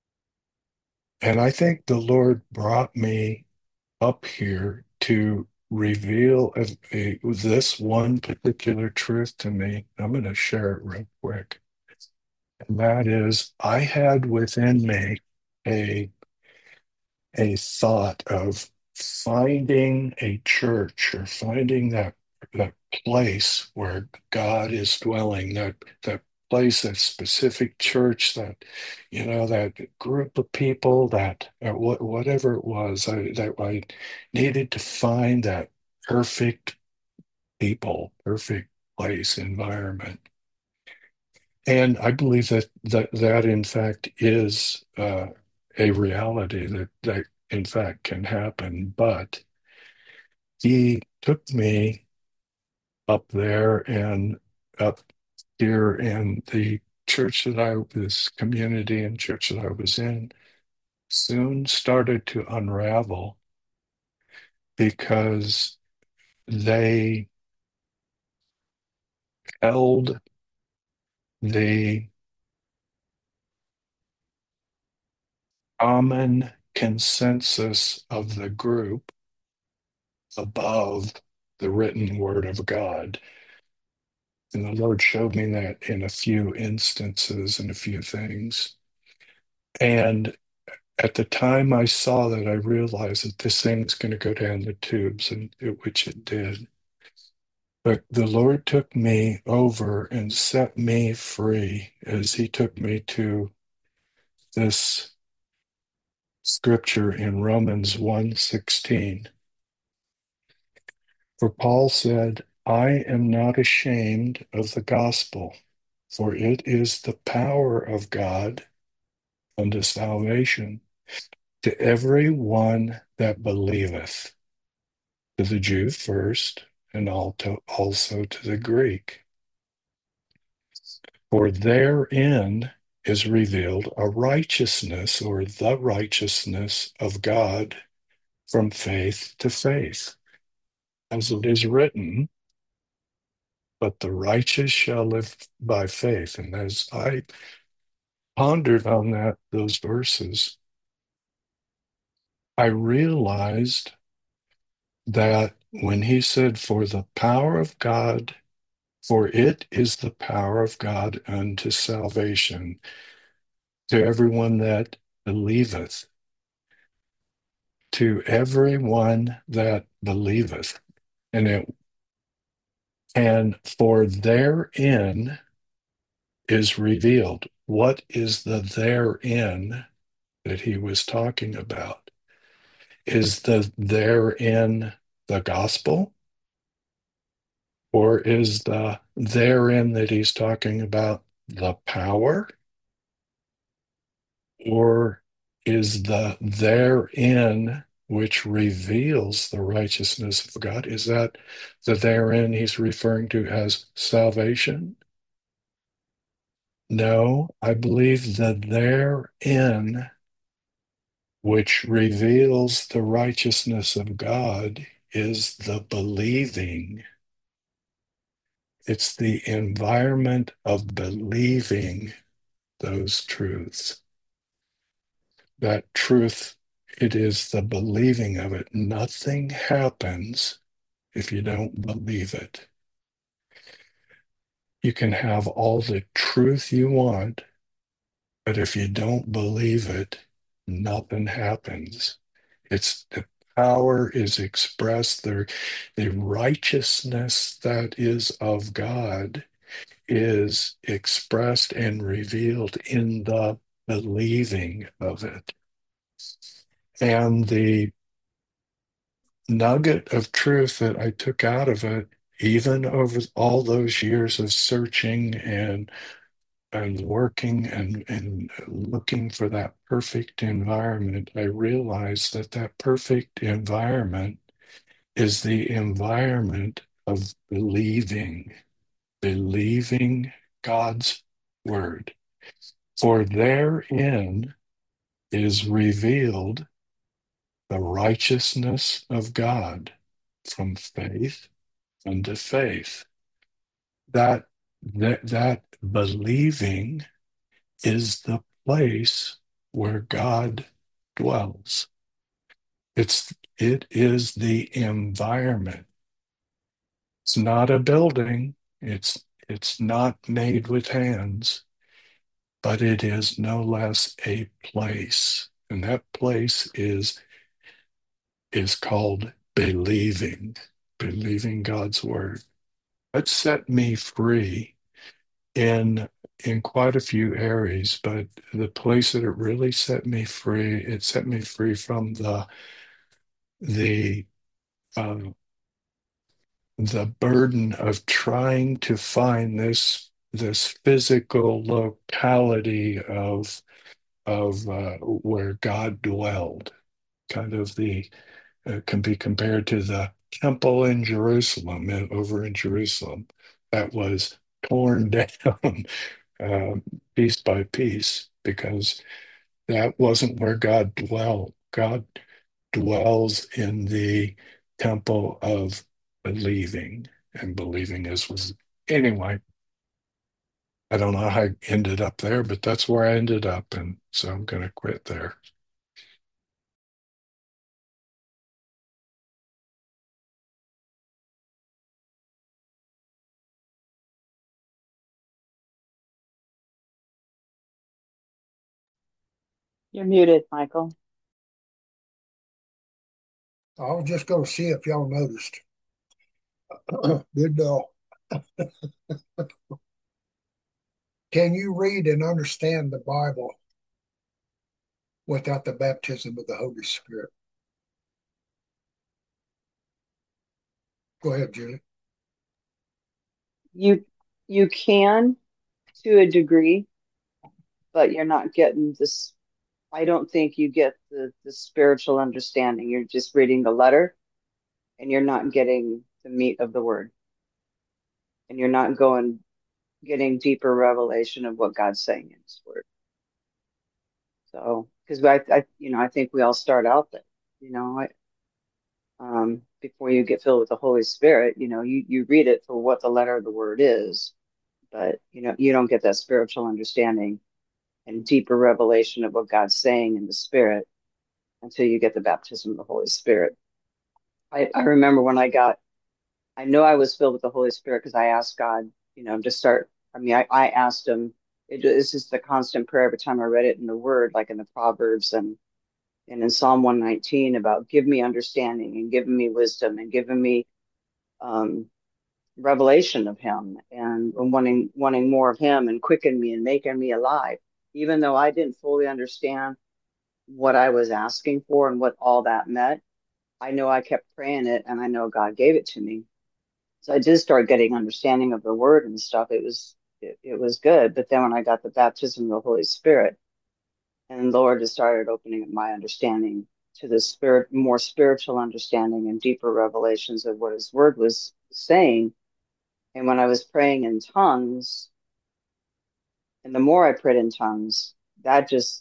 I think the Lord brought me up here to reveal this one particular truth to me. I'm going to share it real quick. And that is, I had within me a thought of finding a church, or finding that place where God is dwelling, that place, that specific church, that group of people, that whatever it was, that I needed to find that perfect people, perfect place, environment. And I believe that in fact is a reality that in fact can happen. But He took me up there and up here, in the church this community and church that I was in, soon started to unravel, because they held the common consensus of the group above the written word of God. And the Lord showed me that in a few instances and a few things. And at the time I saw that, I realized that this thing's going to go down the tubes, which it did. But the Lord took me over and set me free as He took me to this scripture in Romans 1:16. For Paul said, I am not ashamed of the gospel, for it is the power of God unto salvation to every one that believeth, to the Jew first, and also to the Greek. For therein is revealed a righteousness, or the righteousness of God from faith to faith. As it is written, but the righteous shall live by faith. And as I pondered on those verses, I realized that when He said, for the power of God, for it is the power of God unto salvation to everyone that believeth, to everyone that believeth. And for therein is revealed. What is the therein that He was talking about? is the therein the gospel? Or is the therein that he's talking about the power? Or is the therein which reveals the righteousness of God? Is that the therein he's referring to as salvation? No, I believe the therein which reveals the righteousness of God is the believing. It's the environment of believing those truths. That truth, it is the believing of it. Nothing happens if you don't believe it. You can have all the truth you want, but if you don't believe it, nothing happens. It's the power is expressed there. The righteousness that is of God is expressed and revealed in the believing of it. And the nugget of truth that I took out of it, even over all those years of searching and working and looking for that perfect environment, I realized that that perfect environment is the environment of believing God's word. For therein is revealed the righteousness of God from faith unto faith. That believing is the place where God dwells. It is the environment. It's not a building. It's not made with hands, but it is no less a place. And that place is called believing God's word. That set me free in quite a few areas, but the place that it really set me free, it set me free from the burden of trying to find this physical locality of where God dwelled. Kind of can be compared to the temple in Jerusalem, over in Jerusalem, that was torn down piece by piece, because that wasn't where God dwelled. God dwells in the temple of believing, and believing is anyway. I don't know how I ended up there, but that's where I ended up, and so I'm going to quit there. You're muted, Michael. I was just going to see if y'all noticed. Good dog. Can you read and understand the Bible without the baptism of the Holy Spirit? Go ahead, Julie. You can to a degree, but you're not getting this. I don't think you get the spiritual understanding. You're just reading the letter and you're not getting the meat of the word. And you're not getting deeper revelation of what God's saying in his word. So, because I think we all start out there, before you get filled with the Holy Spirit, you read it for what the letter of the word is, but you don't get that spiritual understanding and deeper revelation of what God's saying in the Spirit until you get the baptism of the Holy Spirit. I remember when I know I was filled with the Holy Spirit because I asked God, to start. I asked him, it's just the constant prayer every time I read it in the Word, like in the Proverbs and in Psalm 119, about give me understanding and giving me wisdom and giving me revelation of him and wanting more of him and quicken me and making me alive. Even though I didn't fully understand what I was asking for and what all that meant, I know I kept praying it, and I know God gave it to me. So I did start getting understanding of the word and stuff. It was good. But then when I got the baptism of the Holy Spirit, and the Lord just started opening up my understanding to the spirit, more spiritual understanding and deeper revelations of what His word was saying. And when I was praying in tongues, and the more I prayed in tongues, that just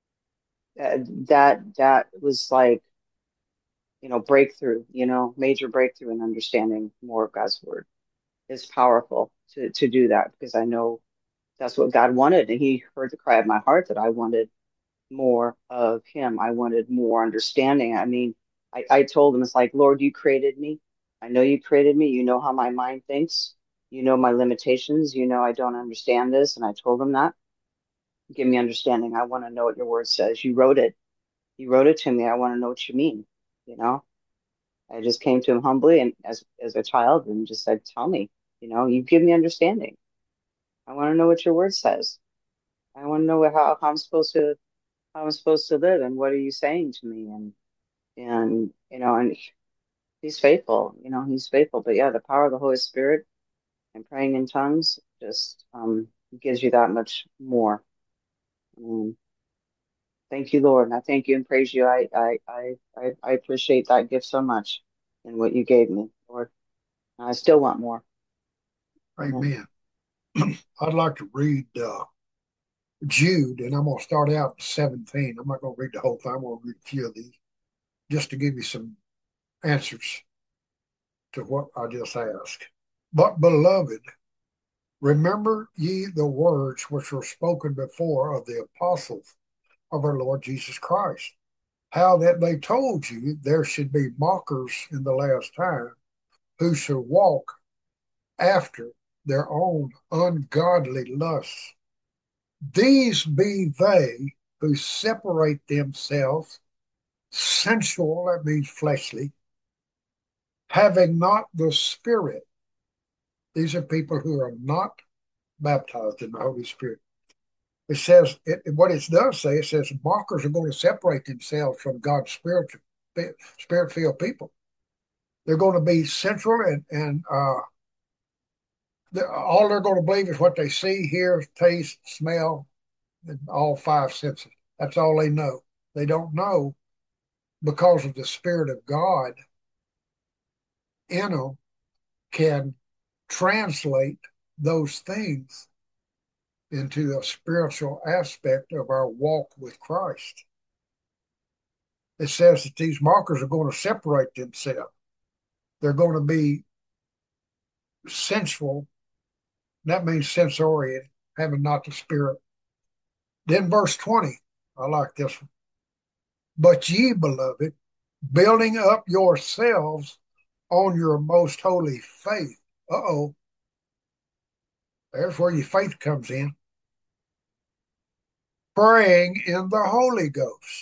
that was like, breakthrough, major breakthrough in understanding more of God's word. Is powerful to do that, because I know that's what God wanted, and He heard the cry of my heart that I wanted more of Him. I wanted more understanding. I mean, I told Him, it's like, Lord, you created me. I know you created me. You know how my mind thinks. You know my limitations. You know I don't understand this. And I told Him that. Give me understanding. I want to know what your word says. You wrote it. You wrote it to me. I want to know what you mean. I just came to Him humbly and as a child and just said, tell me, you give me understanding. I want to know what your word says. I want to know how I'm supposed to live, and what are you saying to me? And He's faithful, He's faithful. But yeah, the power of the Holy Spirit and praying in tongues just gives you that much more. Thank you, Lord, and I thank you and praise you. I appreciate that gift so much and what you gave me, Lord. I still want more. Amen. I'd like to read Jude, and I'm going to start out at 17. I'm not going to read the whole thing. I'm going to read a few of these just to give you some answers to what I just asked. But, beloved, remember ye the words which were spoken before of the apostles of our Lord Jesus Christ, how that they told you there should be mockers in the last time, who should walk after their own ungodly lusts. These be they who separate themselves, sensual, that means fleshly, having not the Spirit. These are people who are not baptized in the Holy Spirit. It says, what it does say, it says mockers are going to separate themselves from God's spirit-filled people. They're going to be sensual, and all they're going to believe is what they see, hear, taste, smell, all five senses. That's all they know. They don't know, because of the Spirit of God in them, can translate those things into a spiritual aspect of our walk with Christ. It says that these mockers are going to separate themselves. They're going to be sensual. That means sense-oriented, having not the Spirit. Then verse 20, I like this one. But ye, beloved, building up yourselves on your most holy faith. Uh-oh. There's where your faith comes in. Praying in the Holy Ghost.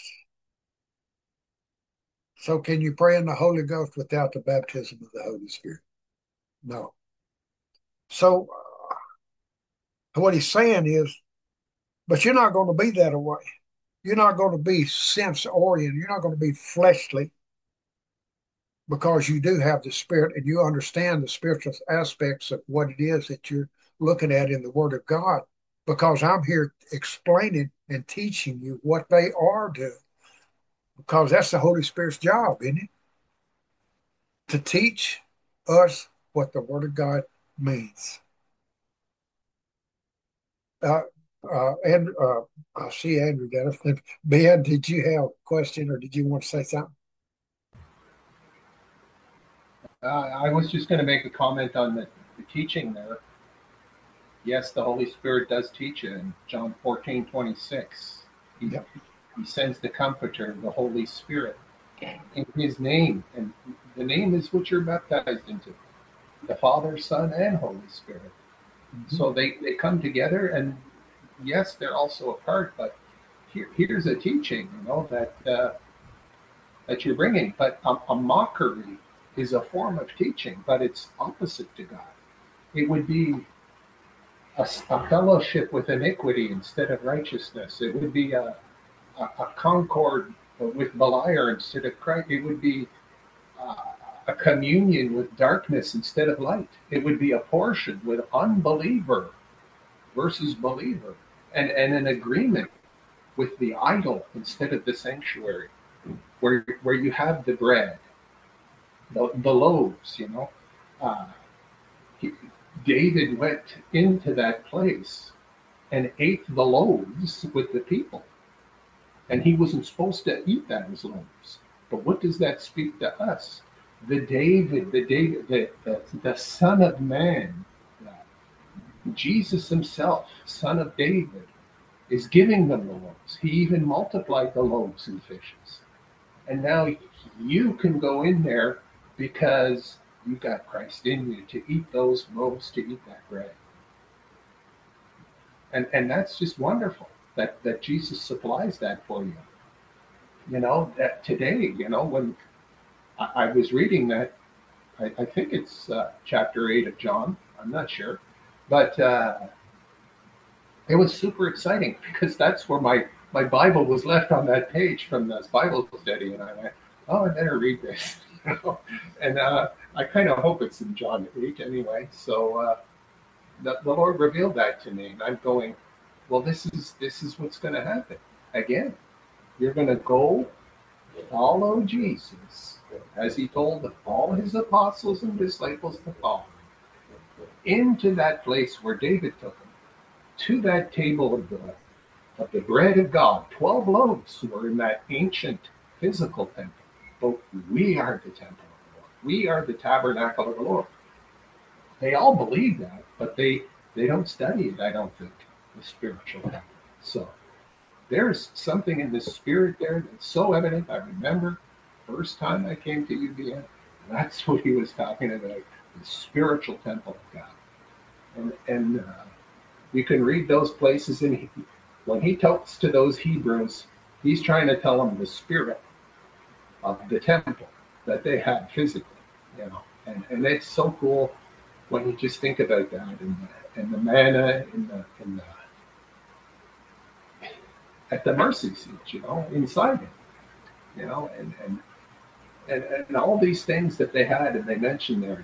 So can you pray in the Holy Ghost without the baptism of the Holy Spirit? No. So what he's saying is, but you're not going to be that way. You're not going to be sense-oriented. You're not going to be fleshly, because you do have the Spirit and you understand the spiritual aspects of what it is that you're looking at in the Word of God, because I'm here explaining and teaching you what they are doing, because that's the Holy Spirit's job, isn't it? To teach us what the Word of God means. And I see Andrew got it. Ben, did you have a question, or did you want to say something? I was just going to make a comment on the teaching there. Yes, the Holy Spirit does teach it in John 14:26. He sends the Comforter, the Holy Spirit, in His name. And the name is what you're baptized into. The Father, Son, and Holy Spirit. Mm-hmm. So they come together, and yes, they're also apart, but here's a teaching, that you're bringing. But a mockery is a form of teaching, but it's opposite to God. It would be a fellowship with iniquity instead of righteousness. It would be a a concord with Beliar instead of Christ. It would be a communion with darkness instead of light. It would be a portion with unbeliever versus believer, and an agreement with the idol instead of the sanctuary, where you have the bread, the loaves. Uh, David went into that place and ate the loaves with the people, and he wasn't supposed to eat that as loaves. But what does that speak to us? The Son of Man, Jesus himself, Son of David, is giving them the loaves. He even multiplied the loaves and fishes. And now you can go in there because you got Christ in you to eat those loaves, to eat that bread. And that's just wonderful that Jesus supplies that for you. That today, when I was reading that, I think it's chapter 8 of John, I'm not sure, but it was super exciting because that's where my Bible was left on that page from this Bible study, and I went, oh, I better read this. And I kind of hope it's in John 8 anyway. So the Lord revealed that to me, and I'm going, well, this is what's going to happen. Again, you're going to go follow Jesus, as he told all his apostles and disciples to follow, into that place where David took them, to that table of the bread of God. 12 loaves were in that ancient physical temple, but we are the temple of the Lord. We are the tabernacle of the Lord. They all believe that, but they don't study it, I don't think, the spiritual temple. So there's something in the spirit there that's so evident. I remember the first time I came to UVM, that's what he was talking about, the spiritual temple of God. And you can read those places, and when he talks to those Hebrews, he's trying to tell them the spirit of the temple that they had physically, and it's so cool when you just think about that, and the manna at the mercy seat, inside it, and all these things that they had, and they mentioned there,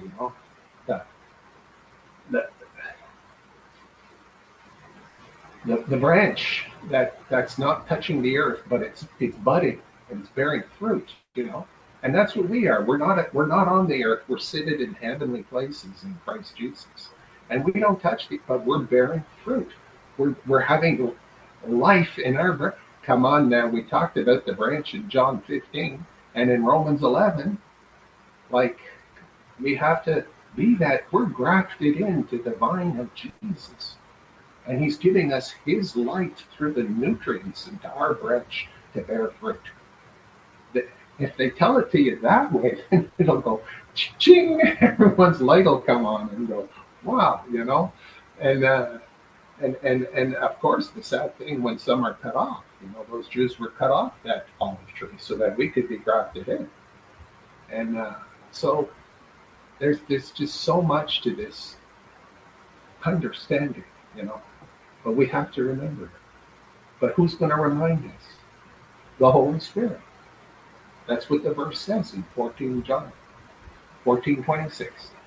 the branch that's not touching the earth, but it's budding and it's bearing fruit, and that's what we are. We're not on the earth. We're seated in heavenly places in Christ Jesus, and we don't touch it, but we're bearing fruit. We're having life in our branch. Come on now, we talked about the branch in John 15 and in Romans 11. Like, we have to be that. We're grafted into the vine of Jesus, and he's giving us his light through the nutrients into our branch to bear fruit. If they tell it to you that way, then it'll go ching. Everyone's light will come on and go, wow, and of course the sad thing when some are cut off, those Jews were cut off that olive tree so that we could be grafted in, and so there's just so much to this understanding, but we have to remember it. But who's going to remind us? The Holy Spirit. That's what the verse says in 14 John 14:26.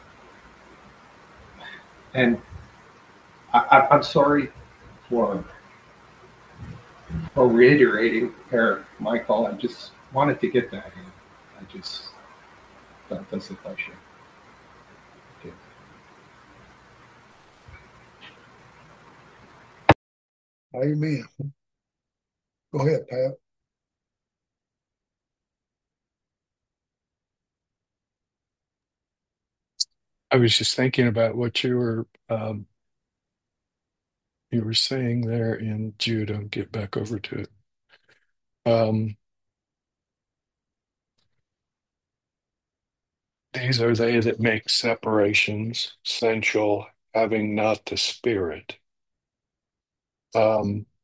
And I'm sorry for reiterating here, Michael. I just wanted to get that in. I just felt as if I should. Okay. Amen. Go ahead, Pat. I was just thinking about what you were saying there in Jude. I'll get back over to it. These are they that make separations, sensual, having not the Spirit. And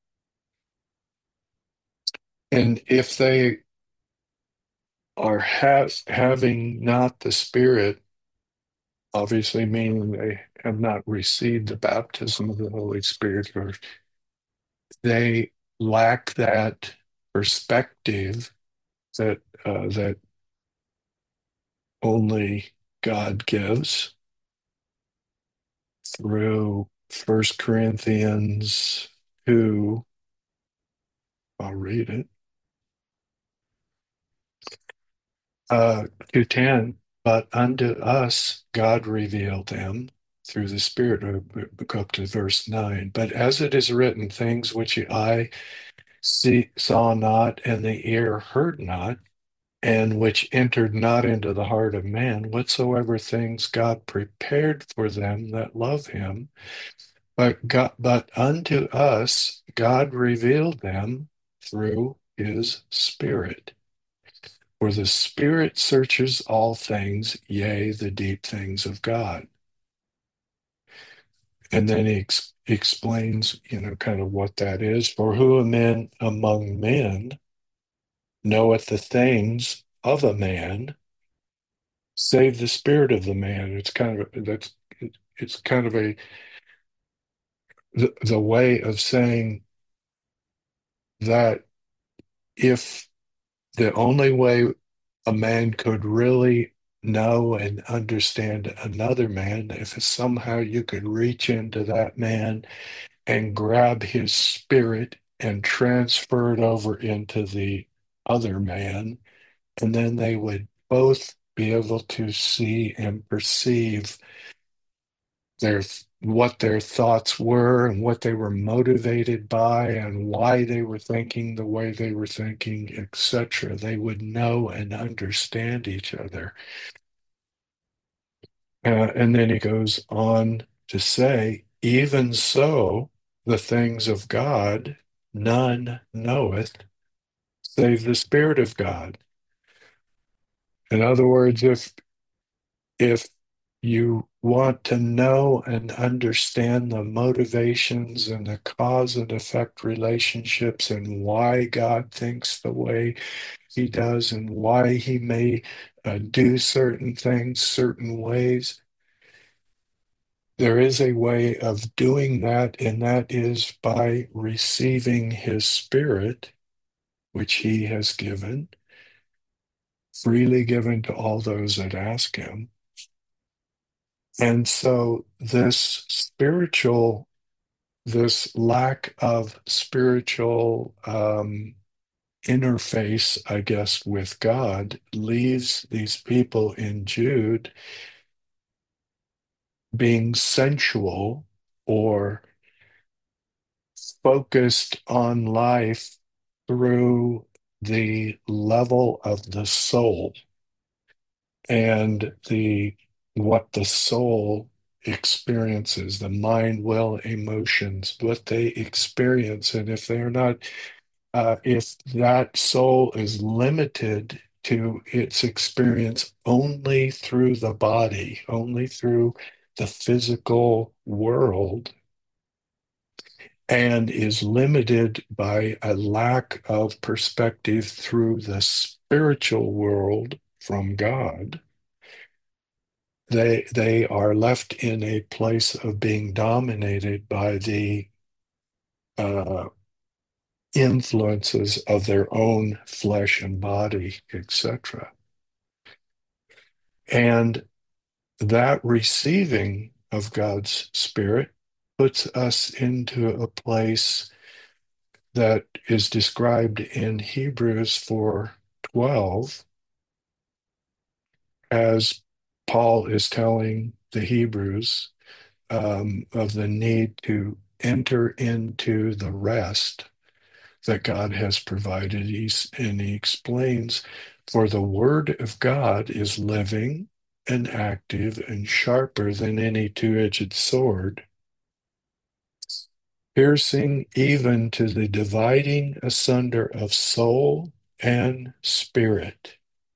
if they are having not the Spirit, obviously meaning they have not received the baptism of the Holy Spirit, or they lack that perspective that only God gives through 1 Corinthians 2. I'll read it. 2:10. But unto us God revealed them through the Spirit. Go up to verse 9. But as it is written, things which the eye saw not, and the ear heard not, and which entered not into the heart of man, whatsoever things God prepared for them that love him. But unto us God revealed them through his Spirit. For the Spirit searches all things, yea, the deep things of God. And then he explains, kind of what that is. For who among men knoweth the things of a man, save the spirit of the man? It's kind of the way of saying that if the only way a man could really know and understand another man, if somehow you could reach into that man and grab his spirit and transfer it over into the other man, and then they would both be able to see and perceive what their thoughts were and what they were motivated by and why they were thinking the way they were thinking, etc. They would know and understand each other. And then he goes on to say, even so, the things of God none knoweth, save the Spirit of God. In other words, if you want to know and understand the motivations and the cause and effect relationships and why God thinks the way he does and why he may do certain things certain ways, there is a way of doing that, and that is by receiving his Spirit, which he has given, freely given to all those that ask him. And so this lack of spiritual interface, I guess, with God leaves these people in Jude being sensual or focused on life through the level of the soul and what the soul experiences, the mind, will, emotions, what they experience. And if they're not, if that soul is limited to its experience only through the body, only through the physical world, and is limited by a lack of perspective through the spiritual world from God, they are left in a place of being dominated by the influences of their own flesh and body, etc. And that receiving of God's Spirit puts us into a place that is described in Hebrews 4:12 as Paul is telling the Hebrews of the need to enter into the rest that God has provided. And he explains, for the word of God is living and active and sharper than any two-edged sword, piercing even to the dividing asunder of soul and spirit,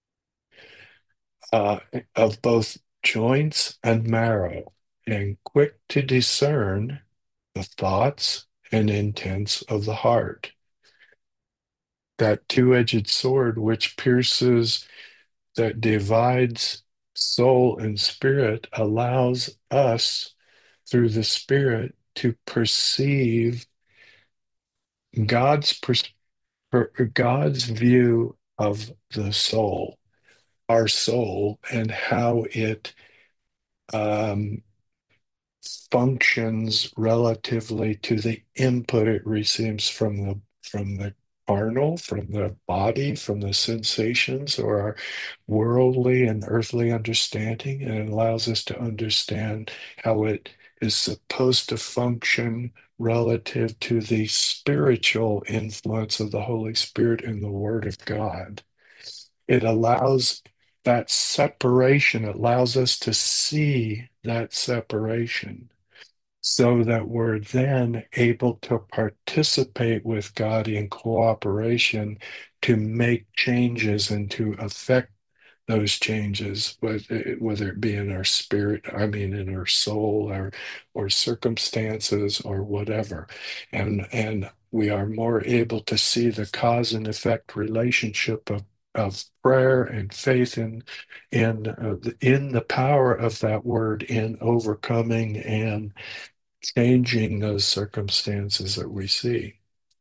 of both joints and marrow, and quick to discern the thoughts and intents of the heart. That two-edged sword which pierces, that divides soul and spirit, allows us through the Spirit to perceive God's for God's view of the soul, our soul, and how it um, functions relatively to the input it receives from the carnal, from the body, from the sensations, or our worldly and earthly understanding, and it allows us to understand how it is supposed to function relative to the spiritual influence of the Holy Spirit in the Word of God. It allows that separation, it allows us to see that separation so that we're then able to participate with God in cooperation to make changes and to affect those changes, whether it be in our spirit, I mean, in our soul, or circumstances, or whatever, and we are more able to see the cause and effect relationship of prayer and faith in the power of that word in overcoming and changing those circumstances that we see.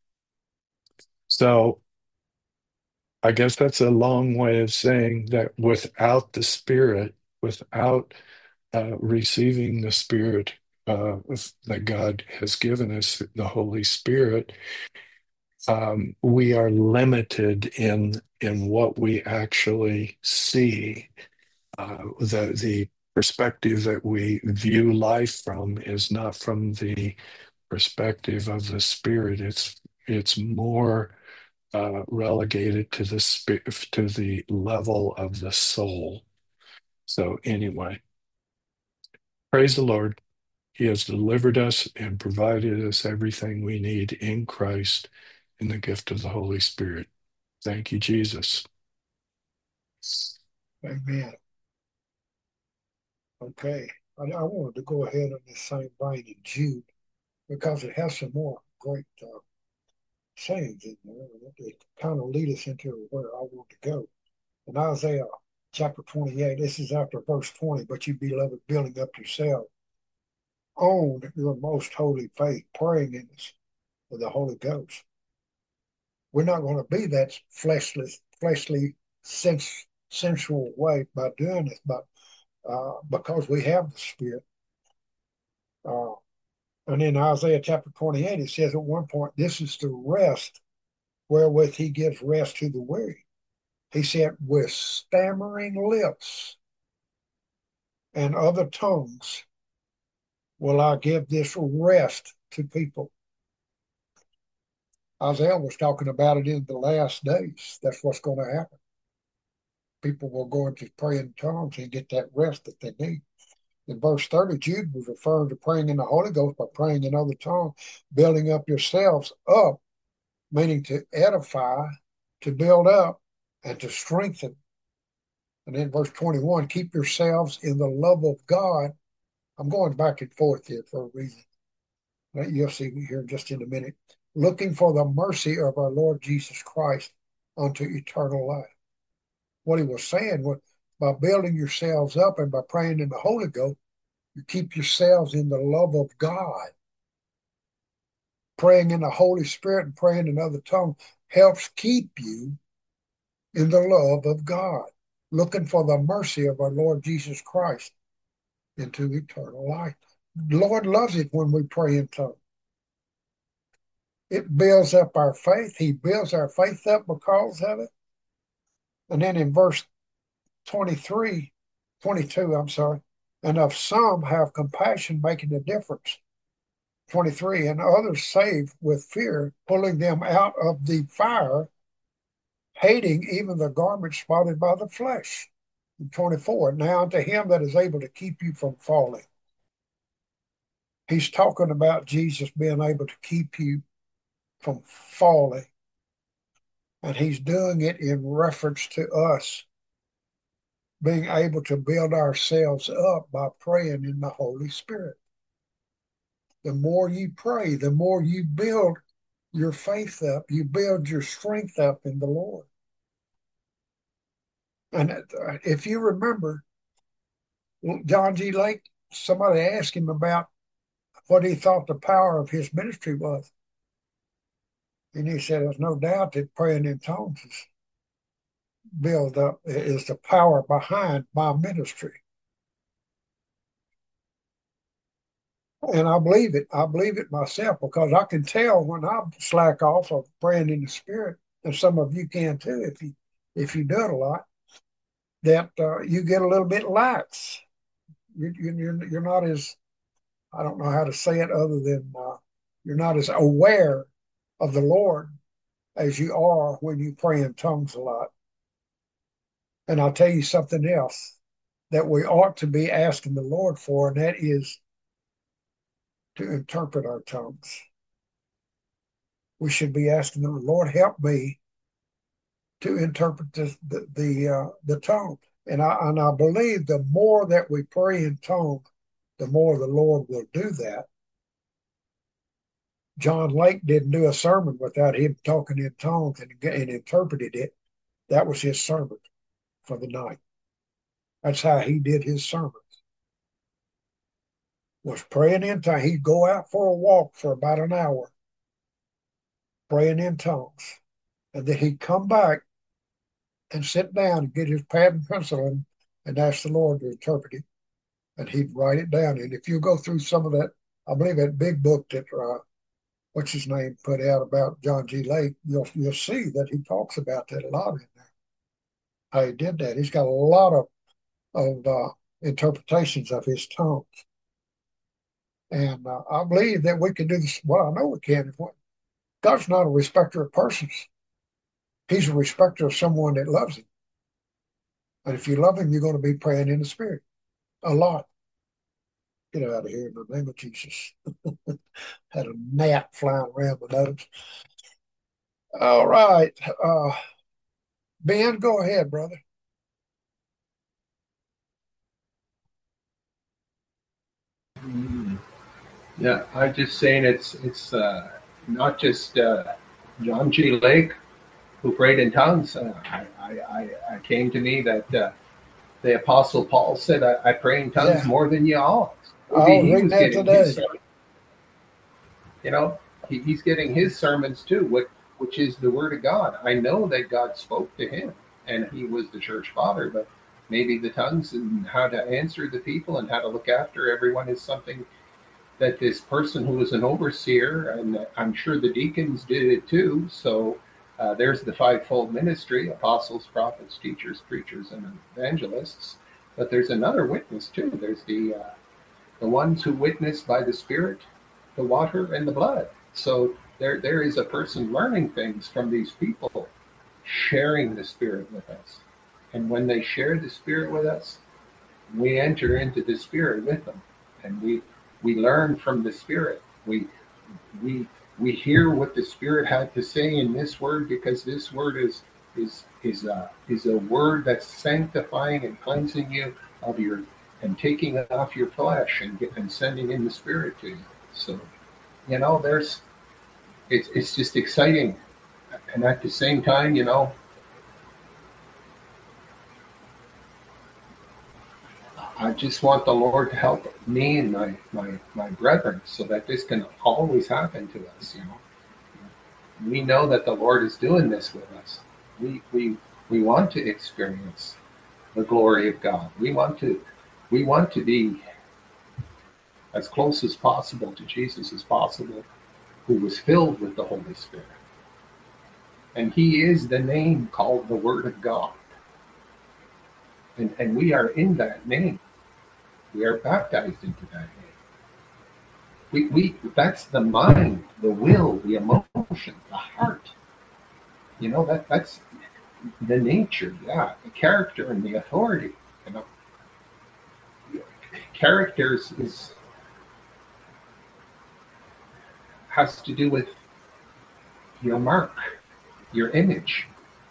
So I guess that's a long way of saying that without the Spirit, without receiving the Spirit that God has given us, the Holy Spirit, we are limited in what we actually see. The perspective that we view life from is not from the perspective of the Spirit. It's more relegated to to the level of the soul. So anyway, praise the Lord. He has delivered us and provided us everything we need in Christ in the gift of the Holy Spirit. Thank you, Jesus. Amen. Okay. I wanted to go ahead on this same vein in Jude because it has some more great sayings in there. And it kind of lead us into where I want to go. In Isaiah chapter 28, this is after verse 20, but you beloved, building up yourself on your most holy faith, praying in this with the Holy Ghost. We're not going to be that fleshly, sensual way by doing this, but because we have the Spirit. And in Isaiah chapter 28, it says at one point, this is the rest wherewith he gives rest to the weary. He said, with stammering lips and other tongues will I give this rest to people. Isaiah was talking about it in the last days. That's what's going to happen. People will go into pray in tongues and get that rest that they need. In verse 30, Jude was referring to praying in the Holy Ghost by praying in other tongues, building up yourselves up, meaning to edify, to build up, and to strengthen. And in verse 21, keep yourselves in the love of God. I'm going back and forth here for a reason. You'll see here just in a minute. Looking for the mercy of our Lord Jesus Christ unto eternal life. What he was saying was, by building yourselves up and by praying in the Holy Ghost, you keep yourselves in the love of God. Praying in the Holy Spirit and praying in other tongues helps keep you in the love of God, looking for the mercy of our Lord Jesus Christ into eternal life. The Lord loves it when we pray in tongues. It builds up our faith. He builds our faith up because of it. And then in verse 22, and of some have compassion, making a difference. 23, and others save with fear, pulling them out of the fire, hating even the garment spotted by the flesh. And 24, now unto him that is able to keep you from falling. He's talking about Jesus being able to keep you from falling. And he's doing it in reference to us being able to build ourselves up by praying in the Holy Spirit. The more you pray, the more you build your faith up, you build your strength up in the Lord. And if you remember, John G. Lake, somebody asked him about what he thought the power of his ministry was. And he said, there's no doubt that praying in tongues is the power behind my ministry. And I believe it. I believe it myself because I can tell when I slack off of praying in the Spirit, and some of you can too if you do it a lot, that you get a little bit lax. You're not as, I don't know how to say it other than you're not as aware of the Lord as you are when you pray in tongues a lot. And I'll tell you something else that we ought to be asking the Lord for, and that is to interpret our tongues. We should be asking the Lord, help me to interpret the tongue. And I believe the more that we pray in tongues, the more the Lord will do that. John Lake didn't do a sermon without him talking in tongues and interpreted it. That was his sermon for the night. That's how he did his sermons. Was praying in tongues. He'd go out for a walk for about an hour, praying in tongues. And then he'd come back and sit down and get his pad and pencil and ask the Lord to interpret it. And he'd write it down. And if you go through some of that, I believe that big book that what's his name put out about John G. Lake, you'll see that he talks about that a lot in there. How he did that. He's got a lot of interpretations of his tongues. And I believe that we can do this. Well, I know we can. God's not a respecter of persons. He's a respecter of someone that loves him. And if you love him, you're going to be praying in the Spirit a lot. Get out of here in the name of Jesus. Had a gnat flying around my nose. All right. Ben, go ahead, brother. Yeah, I'm just saying it's not just John G. Lake who prayed in tongues. I came to me that the Apostle Paul said, I pray in tongues more than you all. I'll read that today. You know, he's getting his sermons too, which is the Word of God. I know that God spoke to him, and he was the church father, but maybe the tongues and how to answer the people and how to look after everyone is something that this person who was an overseer, and I'm sure the deacons did it too. So there's the fivefold ministry: apostles, prophets, teachers, preachers, and evangelists. But there's another witness too. There's the ones who witness by the Spirit, the water, and the blood. So there is a person learning things from these people, sharing the Spirit with us. And when they share the Spirit with us, we enter into the Spirit with them, and we learn from the Spirit. We hear what the Spirit had to say in this word, because this word is a word that's sanctifying and cleansing you of your and taking off your flesh and sending in the Spirit to you. So, you know, it's just exciting, and at the same time, you know, I just want the Lord to help me and my brethren so that this can always happen to us. You know, we know that the Lord is doing this with us. We want to experience the glory of God. We want to be as close as possible to Jesus as possible, who was filled with the Holy Spirit. And he is the name called the Word of God. And we are in that name. We are baptized into that name. We that's the mind, the will, the emotion, the heart. You know, that's the nature, the character and the authority. You know, character has to do with your mark, your image,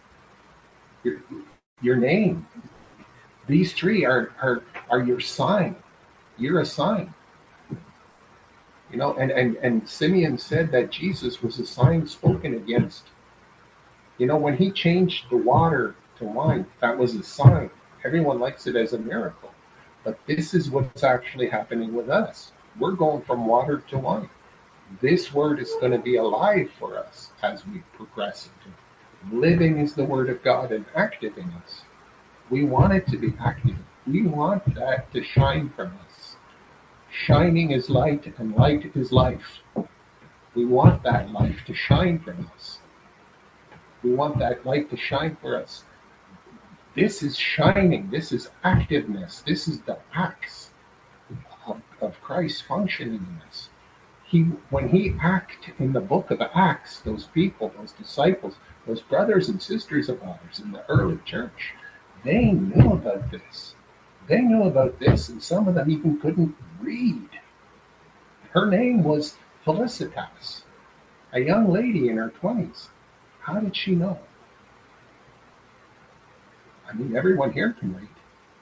your name. These three are your sign. You're a sign. You know, and Simeon said that Jesus was a sign spoken against. You know, when he changed the water to wine, that was a sign. Everyone likes it as a miracle. But this is what's actually happening with us. We're going from water to wine. This word is going to be alive for us as we progress into it. Living is the word of God and active in us. We want it to be active. We want that to shine from us. Shining is light and light is life. We want that life to shine from us. We want that light to shine for us. This is shining. This is activeness. This is the acts of Christ functioning in us. When he acted in the book of Acts, those people, those disciples, those brothers and sisters of ours in the early church, they knew about this. They knew about this, and some of them even couldn't read. Her name was Felicitas, a young lady in her 20s. How did she know? I mean, everyone here can read.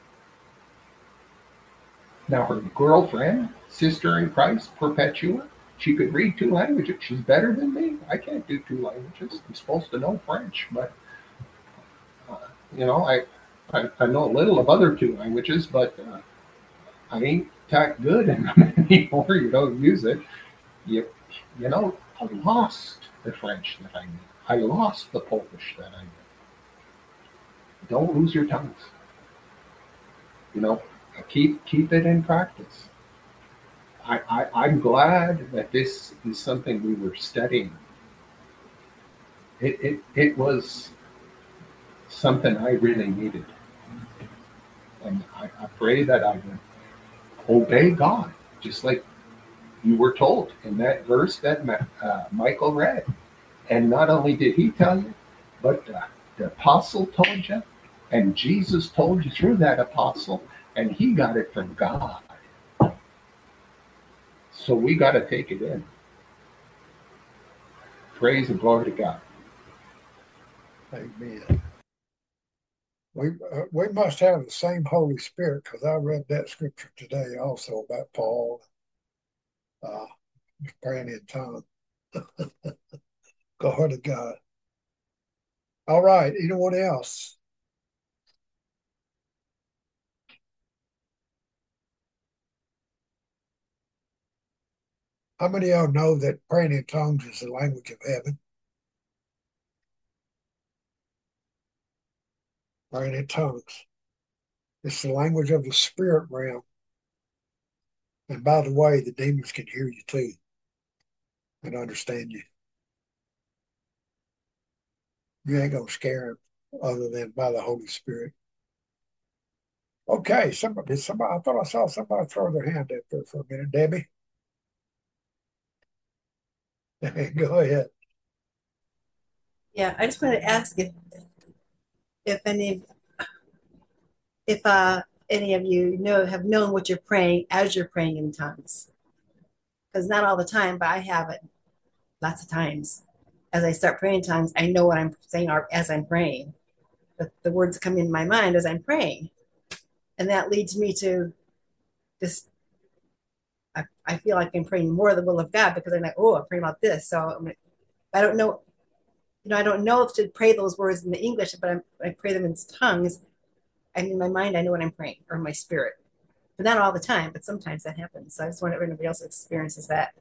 Now, her girlfriend, sister in Christ, Perpetua, she could read 2 languages. She's better than me. I can't do 2 languages. I'm supposed to know French, but uh, you know, I know a little of other 2 languages, but I ain't that good in them anymore. You don't use it. You know, I lost the French that I knew. I lost the Polish that I knew. Don't lose your tongues. You know, keep it in practice. I'm glad that this is something we were studying. It was something I really needed. And I pray that I would obey God, just like you were told in that verse that Michael read. And not only did he tell you, but the apostle told you, and Jesus told you through that apostle, and he got it from God. So we got to take it in. Praise and glory to God. Amen. We must have the same Holy Spirit, because I read that scripture today also about Paul praying in tongues. Glory to God. All right. Anyone else? How many of y'all know that praying in tongues is the language of heaven? Praying in tongues. It's the language of the spirit realm. And by the way, the demons can hear you too and understand you. You ain't going to scare them other than by the Holy Spirit. Okay, somebody, I thought I saw somebody throw their hand up there for a minute. Debbie? Go ahead. Yeah, I just wanted to ask if any of you have known what you're praying as you're praying in tongues. Because not all the time, but I have it lots of times. As I start praying in tongues, I know what I'm saying as I'm praying. But the words come in my mind as I'm praying. And that leads me to this. I feel like I'm praying more of the will of God because I'm like, oh, I'm praying about this. So I don't know. I don't know if to pray those words in the English, but I pray them in tongues. And in my mind, I know what I'm praying, or my spirit. But not all the time, but sometimes that happens. So I just wonder if anybody else experiences that.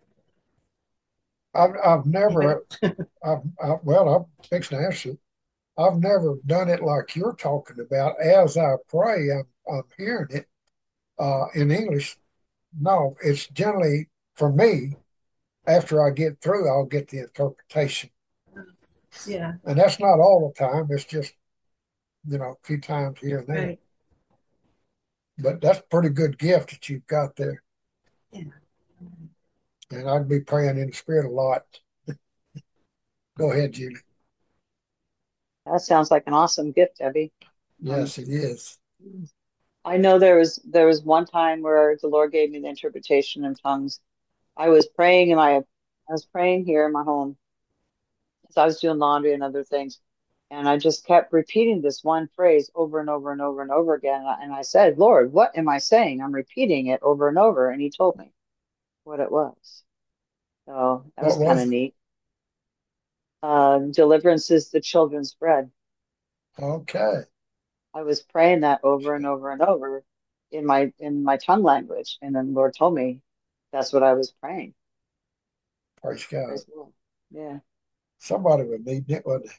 I've never, I'm fixing to answer. I've never done it like you're talking about. As I pray, I'm hearing it in English. No, it's generally, for me, after I get through, I'll get the interpretation. Yeah. And that's not all the time. It's just, a few times here and there. Right. But that's a pretty good gift that you've got there. Yeah. And I'd be praying in the spirit a lot. Go ahead, Julie. That sounds like an awesome gift, Debbie. Yes, it is. I know there was one time where the Lord gave me the interpretation in tongues. I was praying I was praying here in my home as I was doing laundry and other things, and I just kept repeating this one phrase over and over and over and over again. And I said, Lord, what am I saying? I'm repeating it over and over, and He told me what it was. So that was kind of neat. Deliverance is the children's bread. Okay. I was praying that over and over and over in my tongue language, and then the Lord told me that's what I was praying. Praise God. Praise the Lord. Yeah. Somebody would need it, wouldn't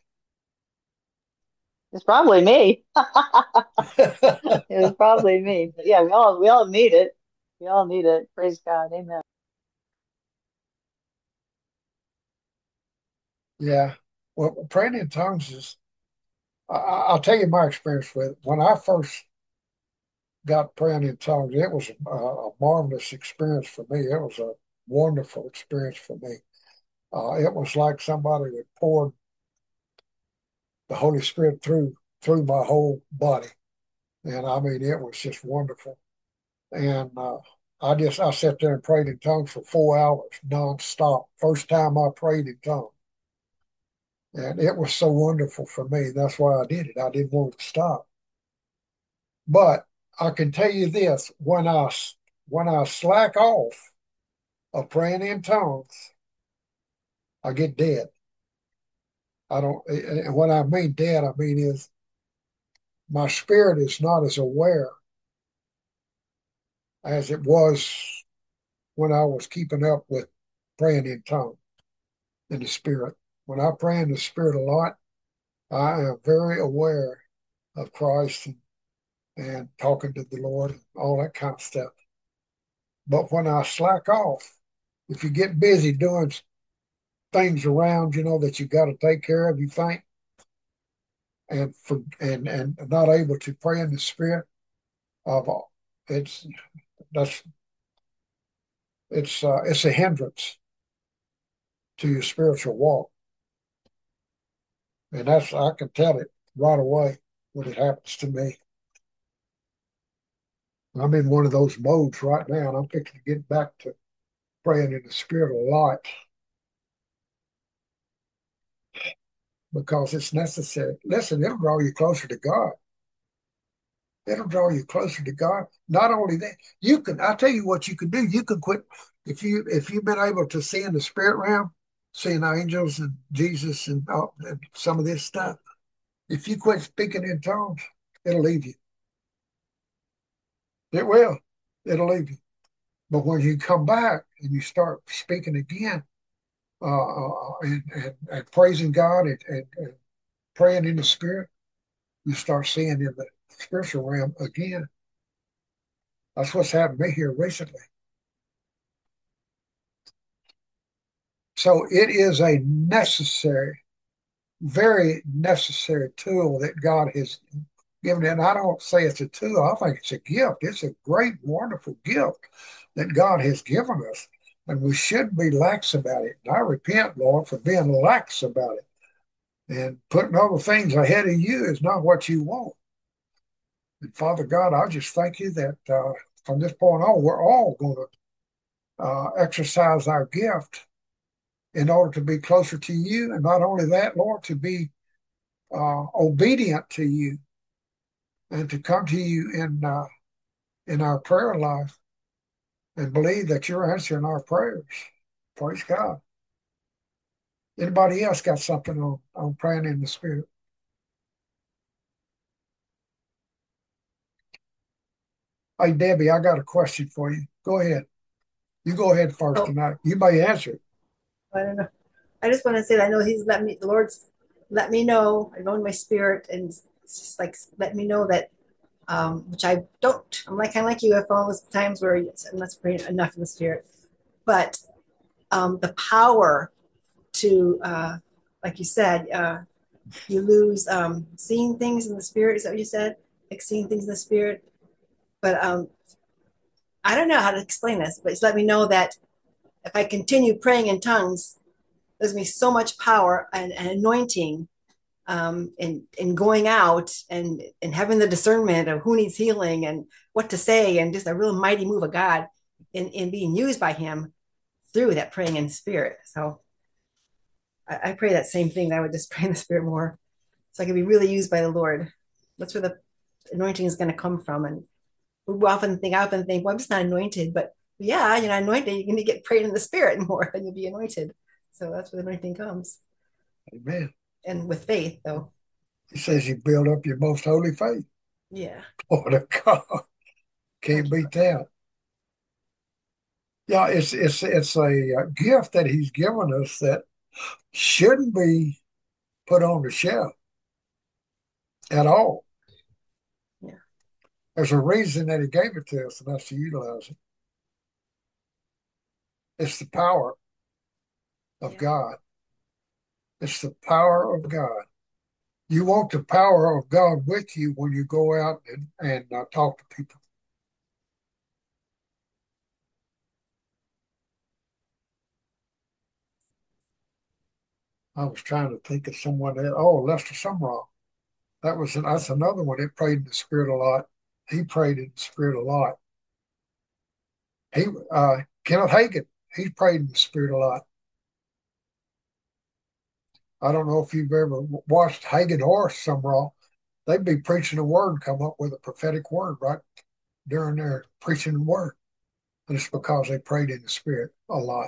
It's probably me. they? It was probably me. But yeah, we all need it. We all need it. Praise God. Amen. Yeah. Well, praying in tongues is, I'll tell you my experience with it. When I first got praying in tongues, it was a marvelous experience for me. It was a wonderful experience for me. It was like somebody had poured the Holy Spirit through my whole body, and I mean it was just wonderful. And I sat there and prayed in tongues for 4 hours nonstop. First time I prayed in tongues, and it was so wonderful for me. That's why I did it. I didn't want to stop. But I can tell you this: when I slack off of praying in tongues, I get dead. I don't. And what I mean dead, I mean is my spirit is not as aware as it was when I was keeping up with praying in tongues in the spirit. When I pray in the spirit a lot, I am very aware of Christ and talking to the Lord and all that kind of stuff. But when I slack off, if you get busy doing things around, that you got to take care of, you think, and not able to pray in the spirit of it's that's it's a hindrance to your spiritual walk, and I can tell it right away when it happens to me. I'm in one of those modes right now, and I'm fixing to get back to praying in the spirit a lot because it's necessary. Listen, it'll draw you closer to God. It'll draw you closer to God. Not only that, I'll tell you what you can do. You can quit if you've been able to see in the spirit realm, seeing angels and Jesus and some of this stuff. If you quit speaking in tongues, it'll leave you. It will. It'll leave you. But when you come back and you start speaking again, and praising God and praying in the spirit, you start seeing in the spiritual realm again. That's what's happened to me here recently. So it is a necessary, very necessary tool that God has given. And I don't say it's a tool. I think it's a gift. It's a great, wonderful gift that God has given us. And we shouldn't be lax about it. And I repent, Lord, for being lax about it. And putting other things ahead of you is not what you want. And Father God, I just thank you that from this point on, we're all going to exercise our gift in order to be closer to you. And not only that, Lord, to be obedient to you and to come to you in our prayer life and believe that you're answering our prayers. Praise God. Anybody else got something on praying in the spirit? Hey, Debbie, I got a question for you. Go ahead. You go ahead first tonight. You may answer it. I don't know. I just want to say that I know the Lord's let me know. I know in my spirit, and it's just like let me know that, which I don't. I'm kind of like you. I fall those times where I'm not praying enough in the spirit, but the power to, like you said, you lose seeing things in the spirit. Is that what you said? Like seeing things in the spirit. But I don't know how to explain this, but just let me know that if I continue praying in tongues, there's going to be so much power and anointing in going out and having the discernment of who needs healing and what to say, and just a real mighty move of God in being used by him through that praying in the spirit. So I pray that same thing, that I would just pray in the spirit more so I can be really used by the Lord. That's where the anointing is going to come from. And I often think, well, I'm just not anointed, but yeah, anointed, you're going to get prayed in the spirit more and you'll be anointed. So that's where the anointing comes. Amen. And with faith, though. He says you build up your most holy faith. Yeah. Lord of God. Can't beat that. Yeah, it's a gift that He's given us that shouldn't be put on the shelf at all. Yeah. There's a reason that He gave it to us, and that's to utilize it. It's the power of God. It's the power of God. You want the power of God with you when you go out and talk to people. I was trying to think of someone else. Oh, Lester Sumrall. That's another one that prayed in the Spirit a lot. He prayed in the Spirit a lot. He Kenneth Hagin, he prayed in the Spirit a lot. I don't know if you've ever watched Hagin or Sumrall. They'd be preaching a word and come up with a prophetic word right during their preaching the word. And it's because they prayed in the Spirit a lot.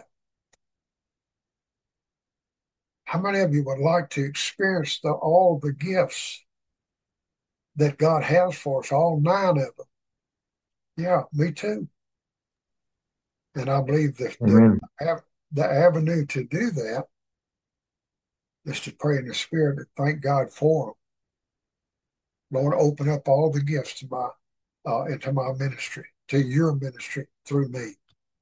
How many of you would like to experience all the gifts that God has for us, all 9 of them? Yeah, me too. And I believe that the avenue to do that is to pray in the Spirit and thank God for them. Lord, open up all the gifts to into my ministry, to your ministry through me.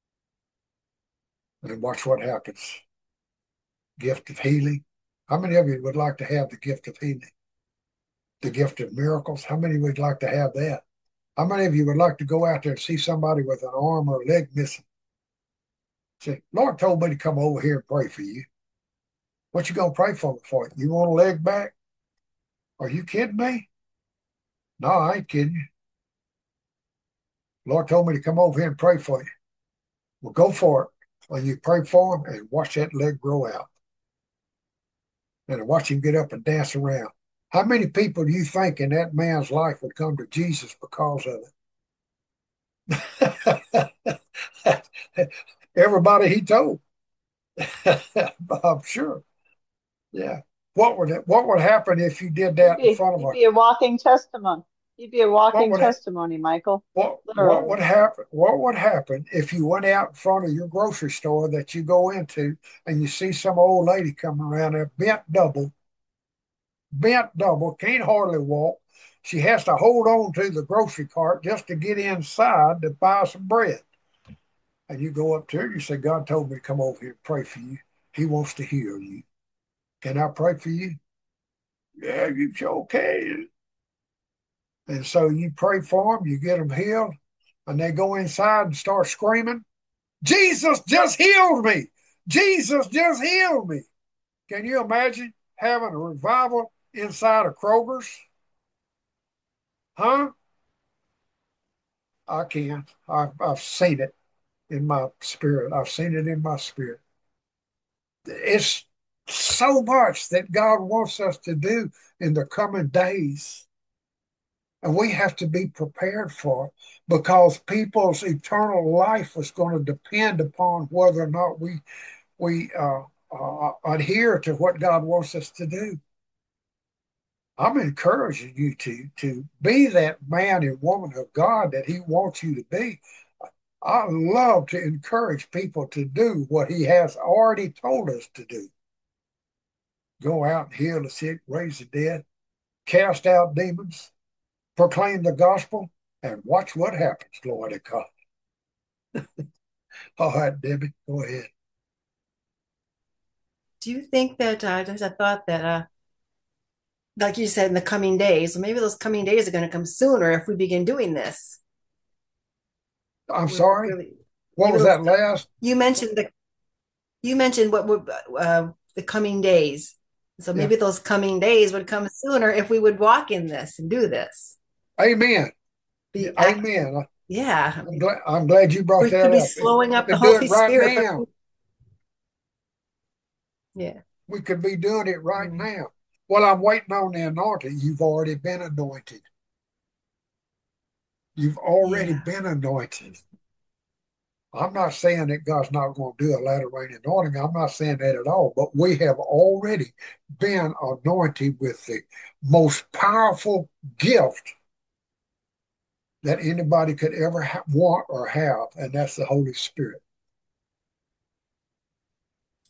And watch what happens. Gift of healing. How many of you would like to have the gift of healing? The gift of miracles. How many would like to have that? How many of you would like to go out there and see somebody with an arm or a leg missing? Say, Lord told me to come over here and pray for you. What you gonna pray for me for? You want a leg back? Are you kidding me? No, I ain't kidding you. Lord told me to come over here and pray for you. Well, go for it. When you pray for him and watch that leg grow out. And watch him get up and dance around. How many people do you think in that man's life would come to Jesus because of it? Everybody he told. I'm sure. Yeah. What would happen if you did that in front of You'd be a walking testimony. You'd be a walking testimony, Michael. What would happen? What would happen if you went out in front of your grocery store that you go into and you see some old lady coming around there bent double, can't hardly walk. She has to hold on to the grocery cart just to get inside to buy some bread. And you go up to her and you say, God told me to come over here and pray for you. He wants to heal you. Can I pray for you? Yeah, you sure can. And so you pray for them, you get them healed, and they go inside and start screaming, Jesus just healed me. Jesus just healed me. Can you imagine having a revival inside of Kroger's? Huh? I can't. I've seen it in my spirit. I've seen it in my spirit. It's so much that God wants us to do in the coming days. And we have to be prepared for it because people's eternal life is going to depend upon whether or not we adhere to what God wants us to do. I'm encouraging you to be that man and woman of God that He wants you to be. I love to encourage people to do what He has already told us to do. Go out and heal the sick, raise the dead, cast out demons, proclaim the gospel, and watch what happens, glory to God. All right, Debbie, go ahead. Do you think that there's a thought that, like you said, in the coming days, maybe those coming days are going to come sooner if we begin doing this? I'm sorry. What was that last? You mentioned what would the coming days. So maybe those coming days would come sooner if we would walk in this and do this. Amen. Amen. Yeah. I'm glad you brought that up. We could be slowing up the Holy Spirit. Now. Yeah. We could be doing it right now. Well, I'm waiting on the anointing. You've already been anointed. You've already been anointed. I'm not saying that God's not going to do a latter rain anointing. I'm not saying that at all. But we have already been anointed with the most powerful gift that anybody could ever want or have, and that's the Holy Spirit.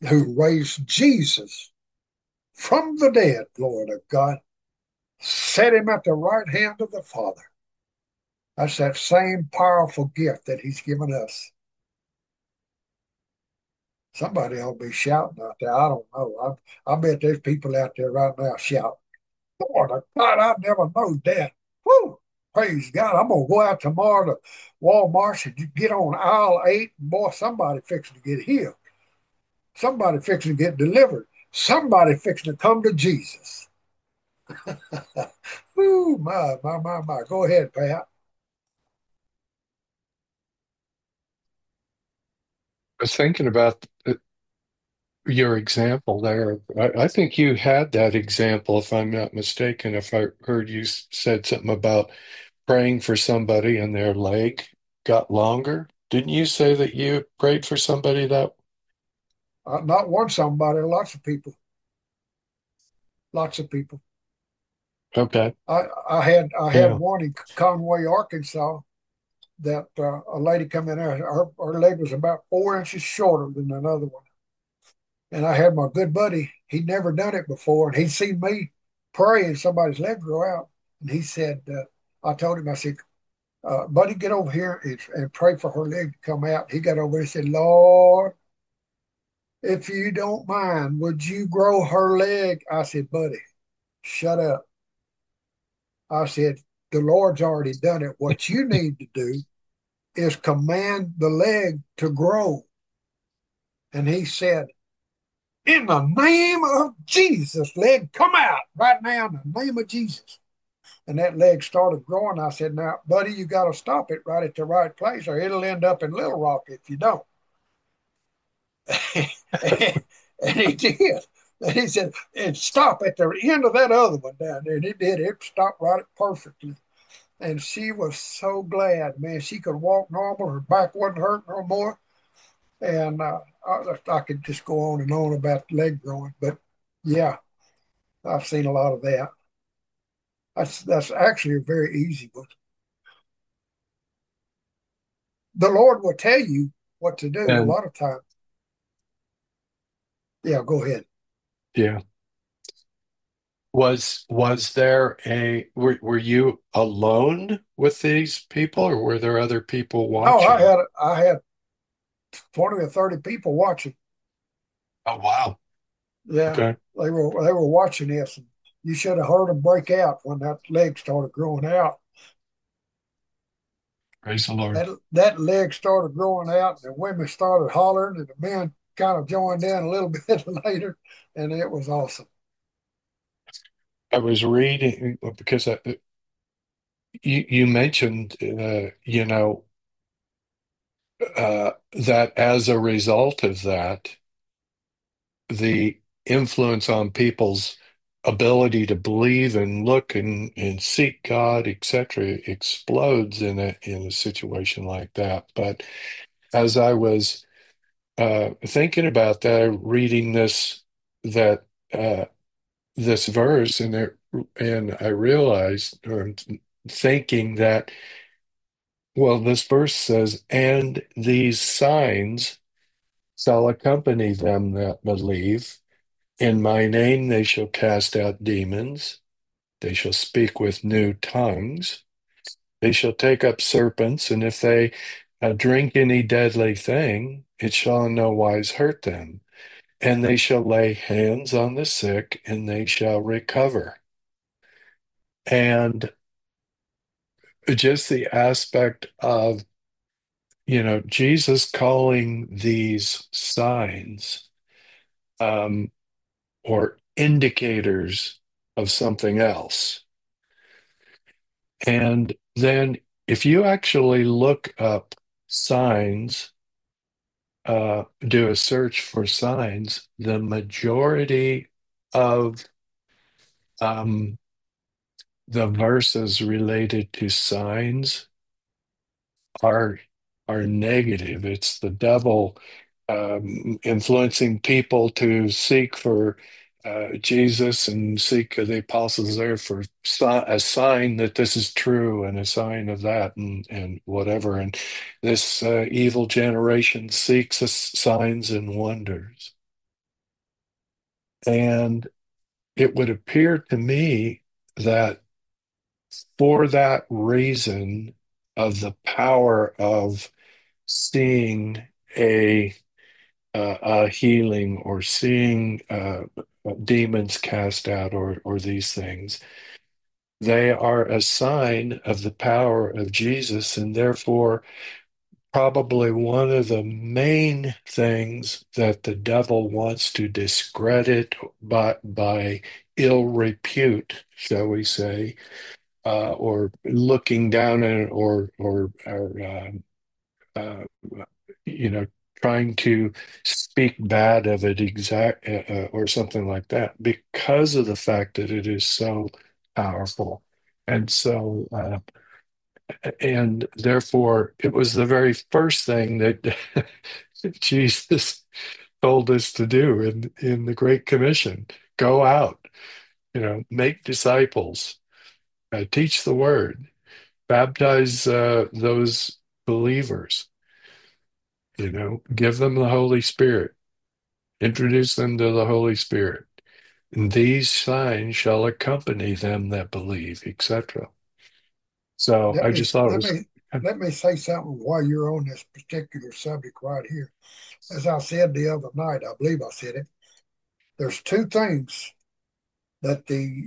who raised Jesus from the dead, glory to God, set him at the right hand of the Father. That's that same powerful gift that he's given us. Somebody ought to be shouting out there. I don't know. I bet there's people out there right now shouting, Lord God, I never know that. Whew, praise God. I'm going to go out tomorrow to Walmart and get on aisle 8. And boy, somebody fixing to get healed. Somebody fixing to get delivered. Somebody fixing to come to Jesus. Ooh, my. Go ahead, Pat. I was thinking about your example there. I think you had that example, if I'm not mistaken, if I heard you said something about praying for somebody and their leg got longer. Didn't you say that you prayed for somebody that? Not one somebody, lots of people. Lots of people. Okay. I had Yeah. one in Conway, Arkansas, that a lady come in there. Her leg was about 4 inches shorter than another one. And I had my good buddy. He'd never done it before, and he'd seen me pray and somebody's leg grow out. And he said, I told him, I said, buddy, get over here and pray for her leg to come out. He got over and said, Lord, if you don't mind, would you grow her leg? I said, buddy, shut up. I said, the Lord's already done it. What you need to do is command the leg to grow. And he said, in the name of Jesus, leg, come out right now in the name of Jesus. And that leg started growing. I said, now, buddy, you got to stop it right at the right place or it'll end up in Little Rock if you don't. And he did. And he said, and stop at the end of that other one down there. And it did. It stopped right perfectly. And she was so glad, man. She could walk normal. Her back wasn't hurt no more. And I could just go on and on about leg growing. But yeah, I've seen a lot of that. That's actually a very easy one. The Lord will tell you what to do a And lot of times. Yeah, go ahead. yeah. Was there were you alone with these people, or were there other people No, watching? I had 20 or 30 people watching. Oh, wow. Yeah, Okay. they were watching this. And you should have heard them break out when that leg started growing out. Praise the Lord. That leg started growing out, and the women started hollering, and the men kind of joined in a little bit later, and it was awesome. I was reading because you mentioned, that as a result of that, the influence on people's ability to believe and look and seek God, etc., explodes in a situation like that. But as I was thinking about that, reading that uh, this verse, and I realized, or thinking that, well, this verse says, "And these signs shall accompany them that believe. In my name they shall cast out demons. They shall speak with new tongues. They shall take up serpents, and if they drink any deadly thing, it shall in no wise hurt them. And they shall lay hands on the sick, and they shall recover." And just the aspect of, Jesus calling these signs, or indicators of something else. And then if you actually look up signs, do a search for signs, the majority of the verses related to signs are negative. It's the devil influencing people to seek for Jesus and seek the apostles there for a sign that this is true and a sign of that and whatever. And this evil generation seeks us signs and wonders. And it would appear to me that for that reason of the power of seeing a healing or seeing demons cast out or these things, they are a sign of the power of Jesus, and therefore probably one of the main things that the devil wants to discredit by ill repute, shall we say, or looking down at it, uh, you know, trying to speak bad of it or something like that, because of the fact that it is so powerful. And so, and therefore, it was the very first thing that Jesus told us to do in the Great Commission: go out, make disciples, teach the word, baptize those believers, give them the Holy Spirit, introduce them to the Holy Spirit. And these signs shall accompany them that believe, etc. So I just thought it was. Let me say something while you're on this particular subject right here. As I said the other night, I believe I said it. There's two things that the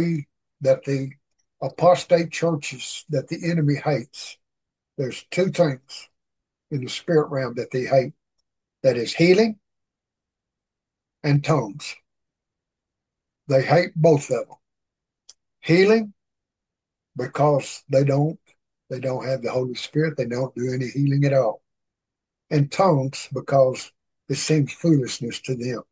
apostate churches that the enemy hates. There's two things in the spirit realm that they hate. That is healing and tongues. They hate both of them. Healing, because they don't have the Holy Spirit. They don't do any healing at all. And tongues, because it seems foolishness to them.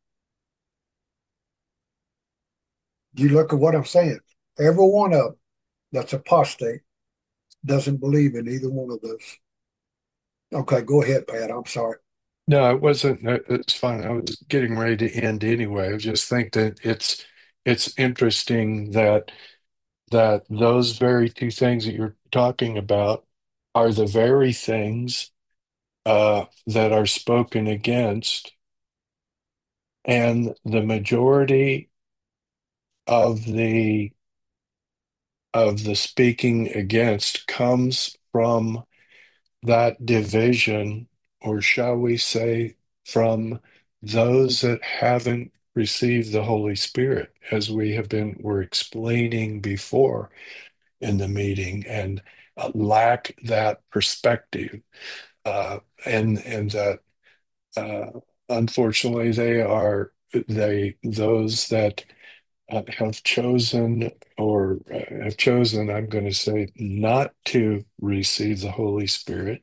You look at what I'm saying. Every one of them that's apostate doesn't believe in either one of those. Okay, go ahead, Pat. I'm sorry. No, it wasn't. It's fine. I was getting ready to end anyway. I just think that it's interesting that those very two things that you're talking about are the very things that are spoken against, and the majority of the speaking against comes from that division, or shall we say, from those that haven't received the Holy Spirit, as were explaining before in the meeting, and lack that perspective, and that unfortunately those that have chosen, I'm going to say, not to receive the Holy Spirit,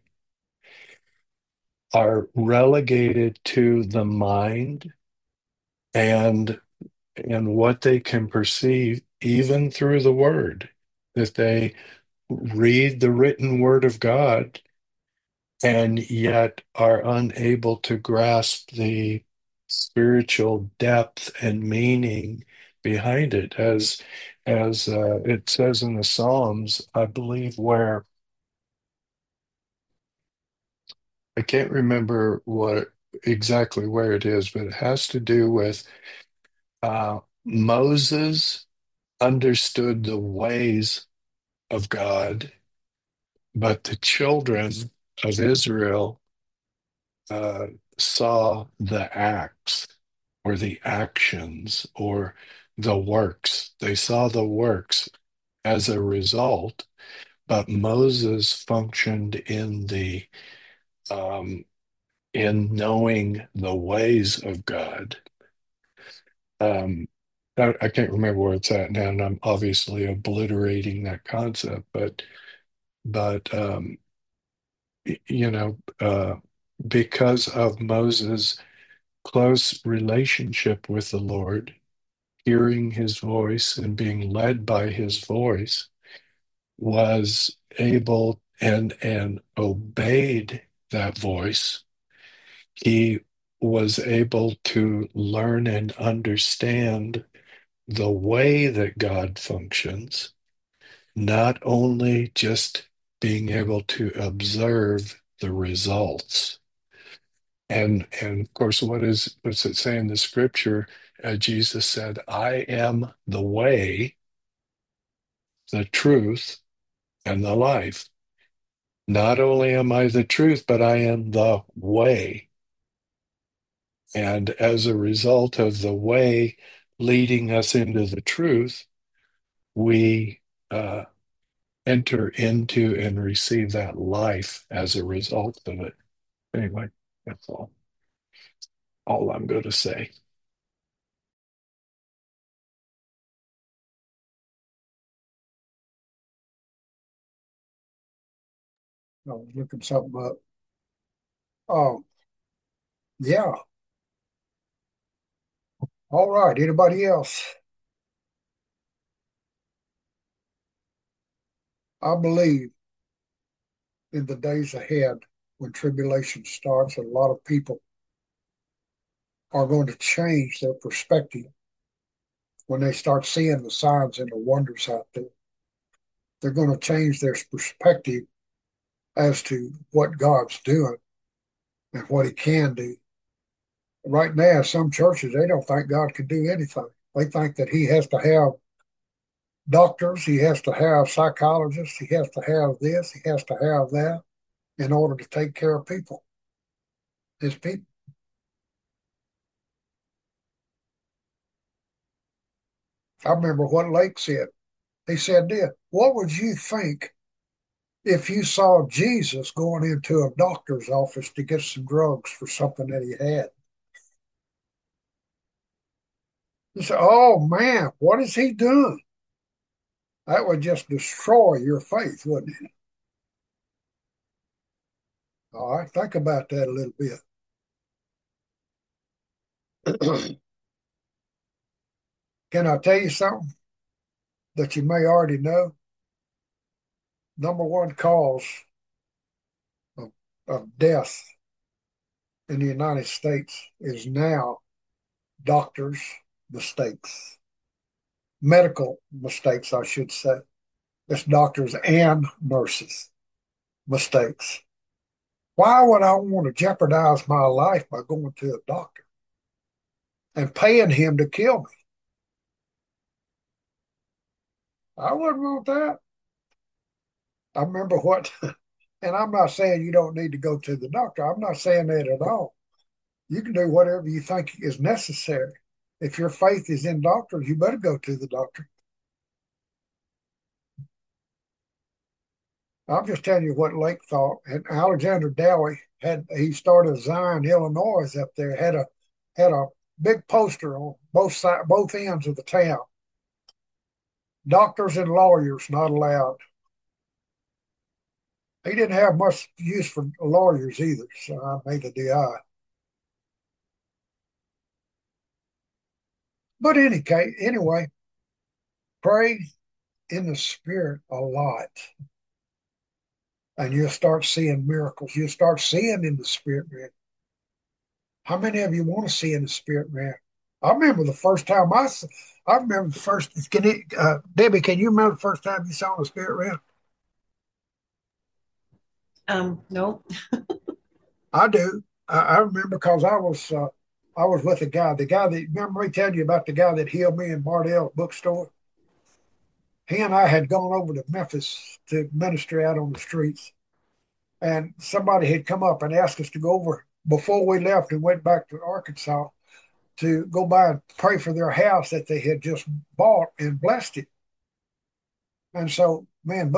are relegated to the mind and what they can perceive even through the Word, that they read the written Word of God and yet are unable to grasp the spiritual depth and meaning behind it, as it says in the Psalms, I believe, where I can't remember exactly where it is, but it has to do with Moses understood the ways of God, but the children of Israel saw the acts or the actions or the works. They saw the works as a result, but Moses functioned in knowing the ways of God. I can't remember where it's at now, and I'm obviously obliterating that concept, but because of Moses' close relationship with the Lord, hearing his voice and being led by his voice, was able and obeyed that voice, he was able to learn and understand the way that God functions, not only just being able to observe the results. And of course, what's it say in the scripture? Jesus said, I am the way, the truth, and the life. Not only am I the truth, but I am the way. And as a result of the way leading us into the truth, we enter into and receive that life as a result of it. Anyway, that's all I'm going to say. I was looking something up. Oh, yeah. All right. Anybody else? I believe in the days ahead when tribulation starts, a lot of people are going to change their perspective when they start seeing the signs and the wonders out there. They're going to change their perspective as to what God's doing and what He can do. Right now, some churches, they don't think God can do anything. They think that He has to have doctors, He has to have psychologists, He has to have this, He has to have that in order to take care of people, His people. I remember what Lake said. He said this, what would you think if you saw Jesus going into a doctor's office to get some drugs for something that he had? You say, oh man, what is he doing? That would just destroy your faith, wouldn't it? All right, think about that a little bit. Can I tell you something that you may already know? Number one cause of death in the United States is now doctors' mistakes. Medical mistakes, I should say. It's doctors and nurses' mistakes. Why would I want to jeopardize my life by going to a doctor and paying him to kill me? I wouldn't want that. I remember what, and I'm not saying you don't need to go to the doctor. I'm not saying that at all. You can do whatever you think is necessary. If your faith is in doctors, you better go to the doctor. I'm just telling you what Lake thought. And Alexander Dowie he started Zion, Illinois up there, had a big poster on both ends of the town. Doctors and lawyers not allowed. He didn't have much use for lawyers either, so I made a DI. But anyway, pray in the Spirit a lot. And you'll start seeing miracles. You'll start seeing in the Spirit realm. How many of you want to see in the Spirit realm? I remember the first time Debbie, can you remember the first time you saw in the Spirit realm? No. I do. I remember because I was with the guy that, remember me telling you about the guy that healed me in Mardell's bookstore? He and I had gone over to Memphis to minister out on the streets. And somebody had come up and asked us to go over before we left and went back to Arkansas to go by and pray for their house that they had just bought and blessed it. And so,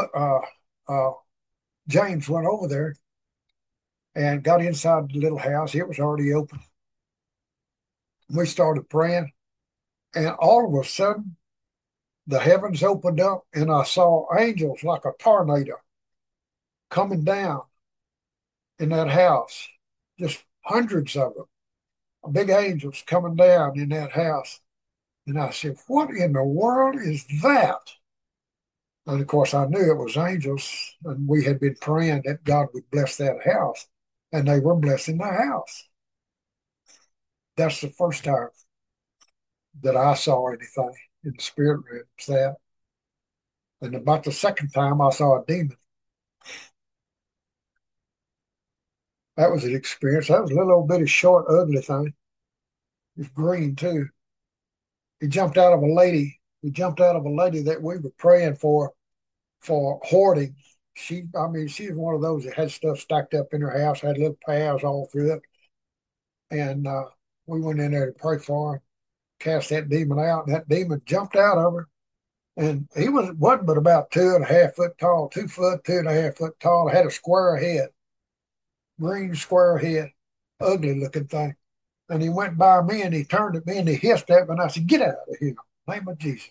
James went over there and got inside the little house. It was already open. We started praying, and all of a sudden, the heavens opened up, and I saw angels like a tornado coming down in that house, just hundreds of them, big angels coming down in that house. And I said, what in the world is that? And of course, I knew it was angels, and we had been praying that God would bless that house, and they were blessing the house. That's the first time that I saw anything in the spirit realm. That. And about the second time, I saw a demon. That was an experience. That was a little old bitty short, ugly thing. It was green too. he jumped out of a lady. He jumped out of a lady that we were praying for hoarding. I mean, she was one of those that had stuff stacked up in her house, had little piles all through it. And we went in there to pray for her, cast that demon out, and that demon jumped out of her. And he wasn't but about 2.5 foot tall, 2 foot, 2.5 foot tall, had a square head, green square head, ugly looking thing. And he went by me and he turned at me and he hissed at me and I said, "Get out of here, in the name of Jesus."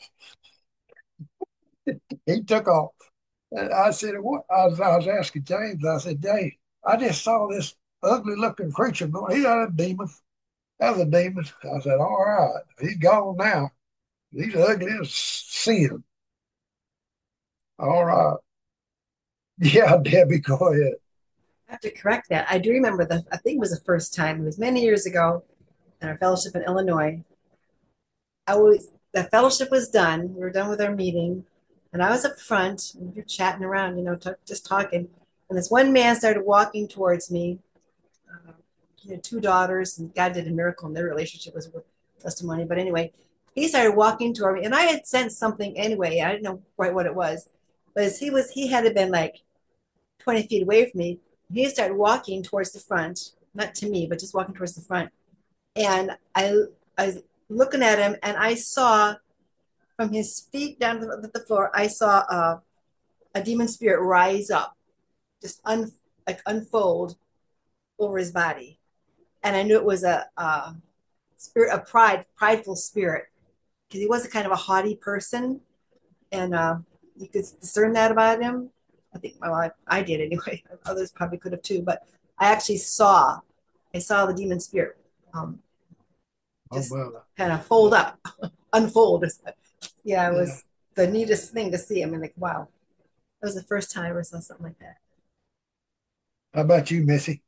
He took off. And I said, "What?" I was asking James, I said, "James, I just saw this ugly looking creature going, he's out of demon. That was a demon." I said, "All right, he's gone now. He's ugly as sin." All right. Yeah, Debbie, go ahead. I have to correct that. I do remember I think it was the first time. It was many years ago in our fellowship in Illinois. The fellowship was done. We were done with our meeting, and I was up front. And we were chatting around, just talking. And this one man started walking towards me. He had 2 daughters, and God did a miracle in their relationship. Was worth testimony. But anyway, he started walking toward me, and I had sensed something anyway. I didn't know quite what it was, but as he had been like 20 feet away from me. He started walking towards the front, not to me, but just walking towards the front. And I was looking at him, and I saw from his feet down to the floor, I saw a demon spirit rise up, just unfold over his body. And I knew it was a spirit of prideful spirit, because he was a kind of a haughty person, and you could discern that about him. I think, well, I did anyway. Others probably could have too, but I actually saw the demon spirit just kind of fold up, unfold. Yeah, it was the neatest thing to see. I mean, like, wow, that was the first time I ever saw something like that. How about you, Missy?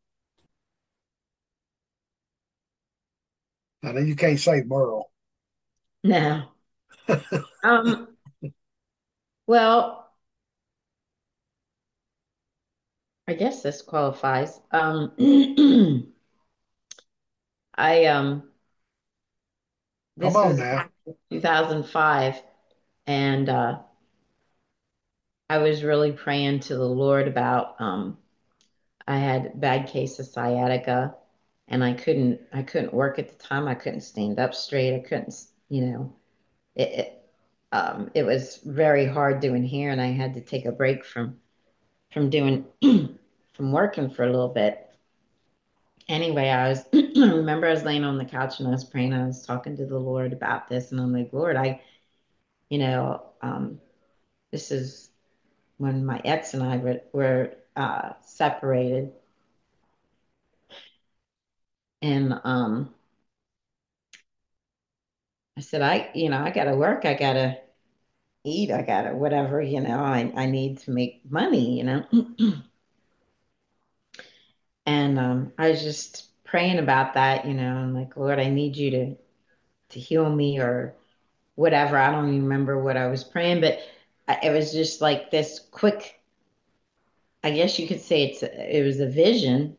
I know you can't say Merle. No. Well, I guess this qualifies. This Come on was now. 2005, and I was really praying to the Lord about I had a bad case of sciatica, and I couldn't work at the time. I couldn't stand up straight. I couldn't, it was very hard doing hair, and I had to take a break from doing from working for a little bit. Anyway, I remember I was laying on the couch and I was praying. I was talking to the Lord about this, and I'm like, Lord, this is when my ex and I were separated, and I said, I gotta work, I gotta eat, I gotta whatever, I need to make money, and I was just praying about that, I'm like, Lord, I need you to heal me or whatever. I don't even remember what I was praying, but it was just like this quick, I guess you could say it was a vision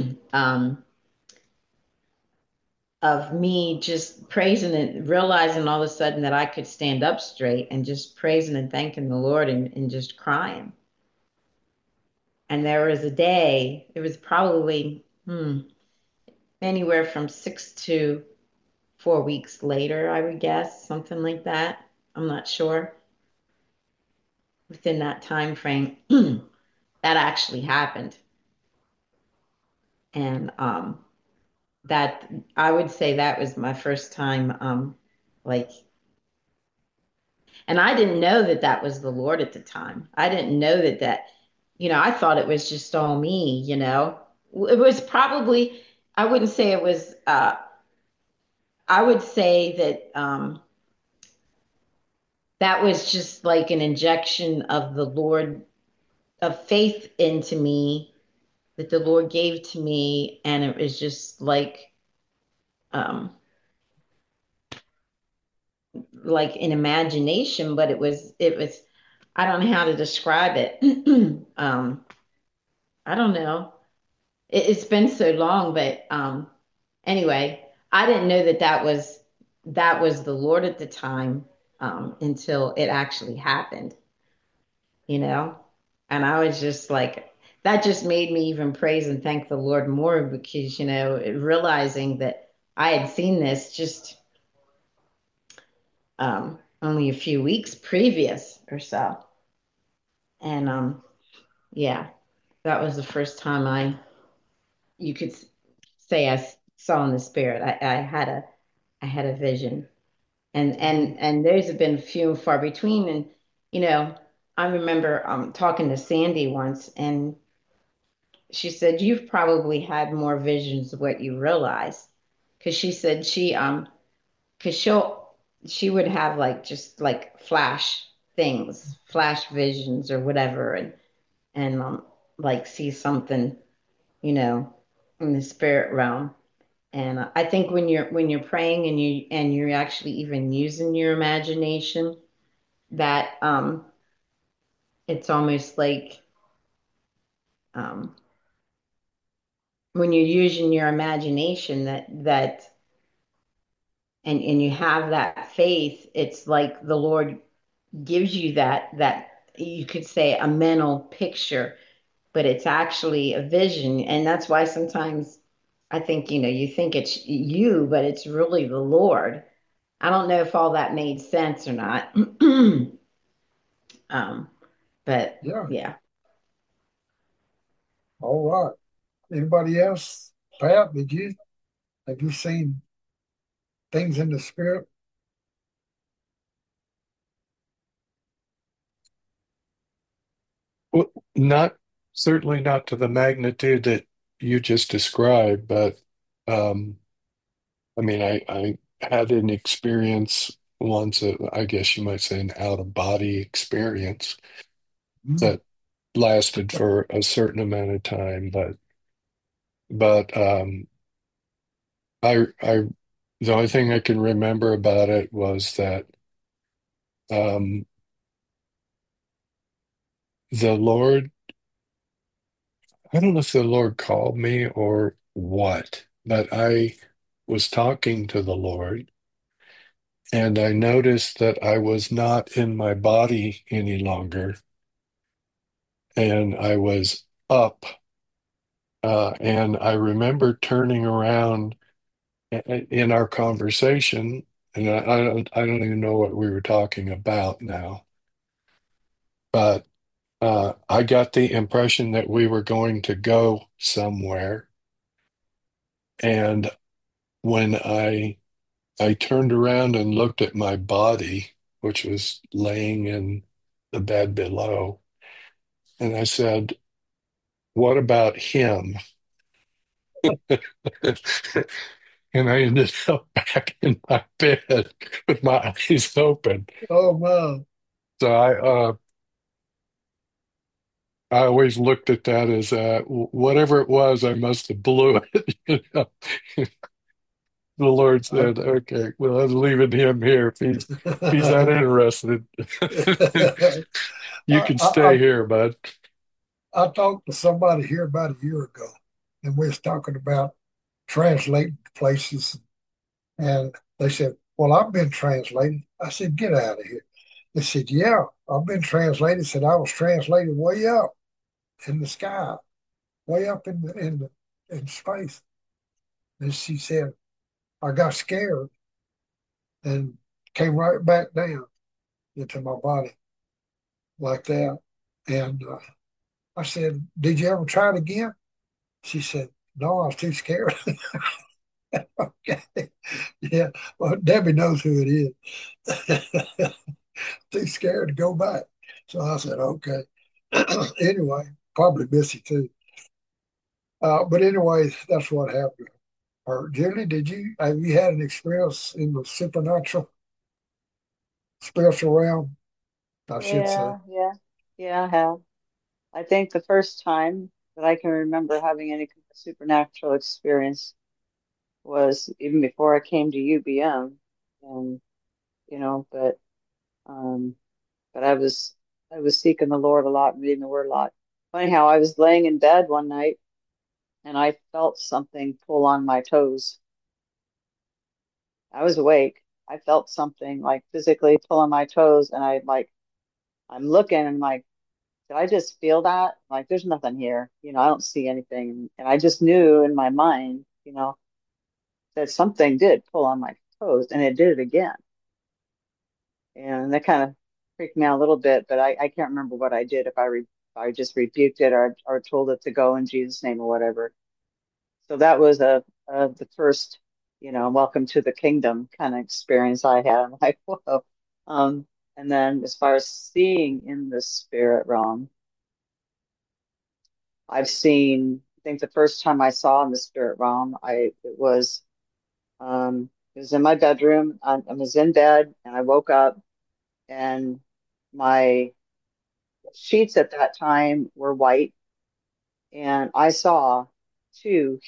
of me just praising and realizing all of a sudden that I could stand up straight and just praising and thanking the Lord and just crying. And there was a day, it was probably anywhere from 6 to 4 weeks later, I would guess, something like that. I'm not sure. Within that time frame, that actually happened. And that I would say that was my first time, and I didn't know that was the Lord at the time. I didn't know that, I thought it was just all me, It was probably, I wouldn't say it was, I would say that that was just like an injection of the Lord, of faith into me that the Lord gave to me. And it was just like an imagination, but it was, I don't know how to describe it. I don't know. It's been so long, but anyway, I didn't know that that was the Lord at the time, until it actually happened, you know? And I was just like, that just made me even praise and thank the Lord more because, realizing that I had seen this just only a few weeks previous or so. And yeah, that was the first time you could say I saw in the spirit. I had a vision. And those have been few and far between. And I remember talking to Sandy once, and she said you've probably had more visions of what you realize, because she said because she would have like just like flash things, flash visions or whatever, and like see something, you know, in the spirit realm. And I think when you're praying and you're actually even using your imagination, that it's almost like um, when you're using your imagination that and you have that faith, it's like the Lord gives you that you could say a mental picture, but it's actually a vision. And that's why sometimes I think, you think it's you, but it's really the Lord. I don't know if all that made sense or not. um, but yeah. All right. Anybody else? Pat, have you seen things in the spirit? Well, certainly not to the magnitude that you just described, but um, I mean, I had an experience once, I guess you might say an out-of-body experience that lasted for a certain amount of time, but I the only thing I can remember about it was that um, the Lord, I don't know if the Lord called me or what, but I was talking to the Lord and I noticed that I was not in my body any longer and I was up. And I remember turning around in our conversation, and I don't even know what we were talking about now, but I got the impression that we were going to go somewhere. And when I turned around and looked at my body, which was laying in the bed below, and I said, "What about him?" And I ended up back in my bed with my eyes open. Oh, man. So I always looked at that as whatever it was, I must have blew it. The Lord said, "Okay, well, I'm leaving him here. If he's not interested, you can stay here, bud." I talked to somebody here about a year ago, and we was talking about translating places, and they said, "Well, I've been translated." I said, "Get out of here." They said, "Yeah, I've been translated." Said I was translated way up in the sky, way up in space. And she said, I got scared and came right back down into my body like that. And I said, "Did you ever try it again?" She said, "No, I was too scared." Okay. Yeah. Well, Debbie knows who it is. Too scared to go back. So I said, okay. Anyway, probably Missy too. But anyway, that's what happened. Or Julie, have you had an experience in the supernatural, spiritual realm? I should say. Yeah, I have. I think the first time that I can remember having any kind of supernatural experience was even before I came to UBM, and you know, um, but I was seeking the Lord a lot and reading the Word a lot. Funny how I was laying in bed one night and I felt something pull on my toes. I was awake. I felt something like physically pulling my toes, and I'm looking and like, did I just feel that? Like, there's nothing here. I don't see anything. And I just knew in my mind, that something did pull on my toes, and it did it again. And that kind of freaked me out a little bit, but I can't remember what I did, if I just rebuked it, or told it to go in Jesus' name or whatever. So that was the first, welcome to the kingdom kind of experience I had. I'm like, whoa. And then as far as seeing in the spirit realm, I think the first time I saw in the spirit realm, it was in my bedroom. I was in bed and I woke up, and my sheets at that time were white, and I saw two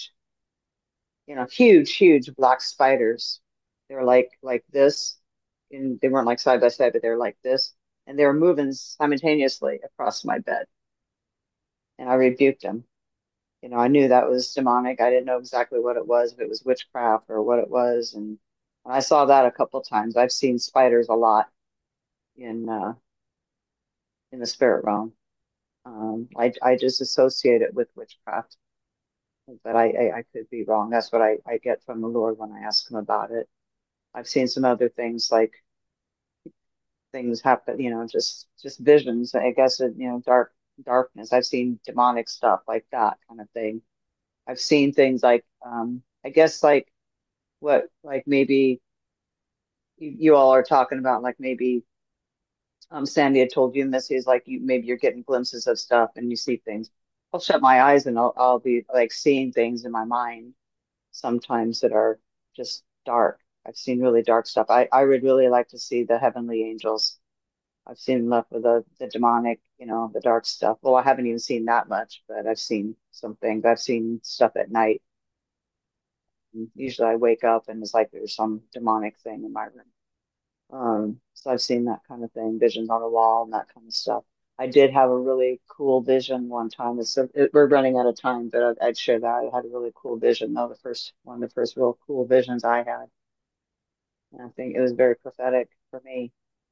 huge black spiders. They were like this, and they weren't like side by side, but they were like this, and they were moving simultaneously across my bed. And I rebuked them. I knew that was demonic. I didn't know exactly what it was, if it was witchcraft or what it was. And I saw that a couple times. I've seen spiders a lot in the spirit realm. I just associate it with witchcraft, but I could be wrong. That's what I get from the Lord when I ask him about it. I've seen some other things, like things happen, just visions. I guess darkness. I've seen demonic stuff like that kind of thing. I've seen things like I guess like what, like maybe you all are talking about, like maybe Sandy had told you, Missy, is like maybe you're getting glimpses of stuff and you see things. I'll shut my eyes and I'll be like seeing things in my mind sometimes that are just dark. I've seen really dark stuff. I would really like to see the heavenly angels. I've seen enough of the demonic, the dark stuff. Well, I haven't even seen that much, but I've seen some things. I've seen stuff at night. Usually I wake up and it's like there's some demonic thing in my room. So I've seen that kind of thing, visions on the wall and that kind of stuff. I did have a really cool vision one time. We're running out of time, but I'd share that. I had a really cool vision, though, one of the first real cool visions I had. And I think it was very prophetic for me.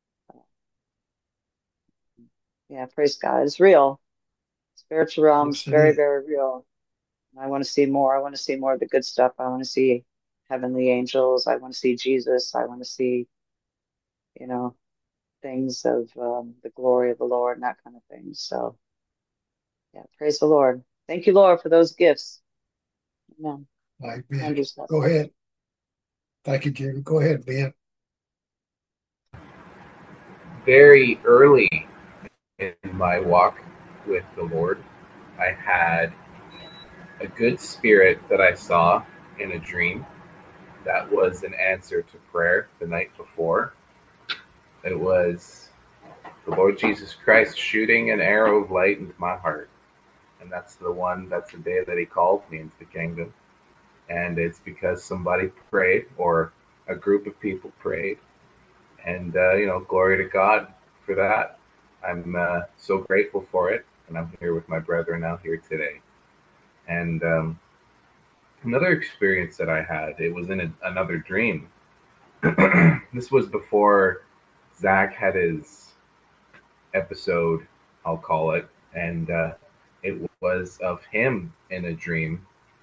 Yeah, praise God. It's real. Spiritual realm's very, very real. I want to see more. I want to see more of the good stuff. I want to see heavenly angels. I want to see Jesus. I want to see, things of the glory of the Lord and that kind of thing. So, yeah, praise the Lord. Thank you, Lord, for those gifts. Amen. Amen. Go ahead. Thank you, Jerry. Go ahead, Ben. Very early in my walk with the Lord, I had a good spirit that I saw in a dream that was an answer to prayer the night before. It was the Lord Jesus Christ shooting an arrow of light into my heart. And that's the day that he called me into the kingdom. And it's because somebody prayed, or a group of people prayed. And, glory to God for that. I'm so grateful for it. And I'm here with my brethren out here today. And another experience that I had, it was in another dream. This was before Zach had his episode, I'll call it. And it was of him in a dream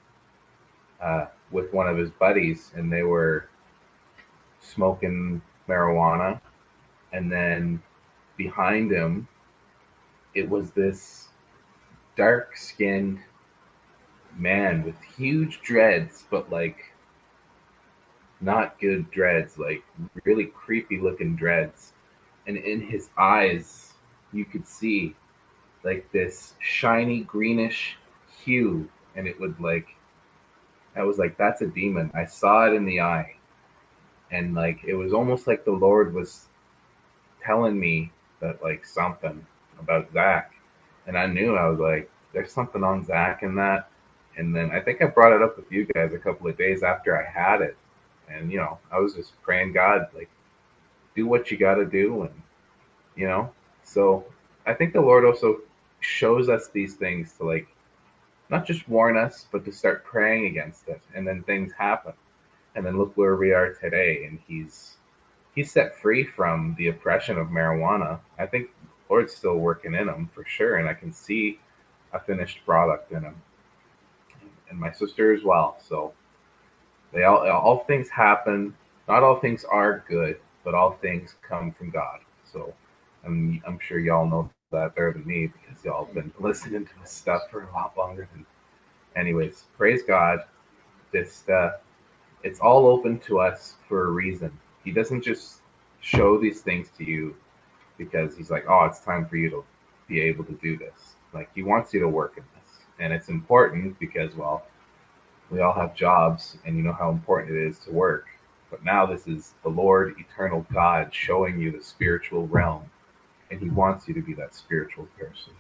with one of his buddies. And they were smoking marijuana. And then behind him, it was this dark-skinned man with huge dreads, but like not good dreads, like really creepy looking dreads. And in his eyes, you could see like this shiny greenish hue. And it would I was like, that's a demon. I saw it in the eye. And like, it was almost like the Lord was telling me that like something about Zach. And I knew, I was like, there's something on Zach in that. And then I think I brought it up with you guys a couple of days after I had it. And, I was just praying, God, like, do what you got to do. And, so I think the Lord also shows us these things to like, not just warn us, but to start praying against it. And then things happen. And then look where we are today, and he's set free from the oppression of marijuana. I think the Lord's still working in him for sure, and I can see a finished product in him, and my sister as well. So they all things happen. Not all things are good, but all things come from God. So I'm sure y'all know that better than me because y'all have been listening to this stuff for a lot longer. Than, anyways, praise God. This it's all open to us for a reason. He doesn't just show these things to you because he's like, oh, it's time for you to be able to do this. Like he wants you to work in this, and it's important because well, we all have jobs, and you know how important it is to work. But now this is the Lord, eternal God, showing you the spiritual realm, and He wants you to be that spiritual person.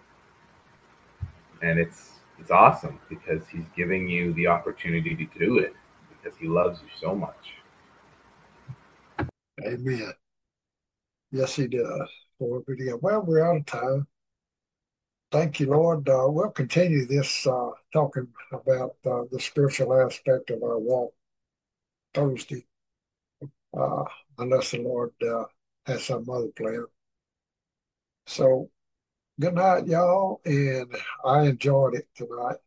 And it's awesome because He's giving you the opportunity to do it because He loves you so much. Amen. Yes, He does. Lord be to God. Well, we're out of time. Thank you, Lord. We'll continue this talking about the spiritual aspect of our walk Thursday, unless the Lord has some other plan. So, good night, y'all, and I enjoyed it tonight.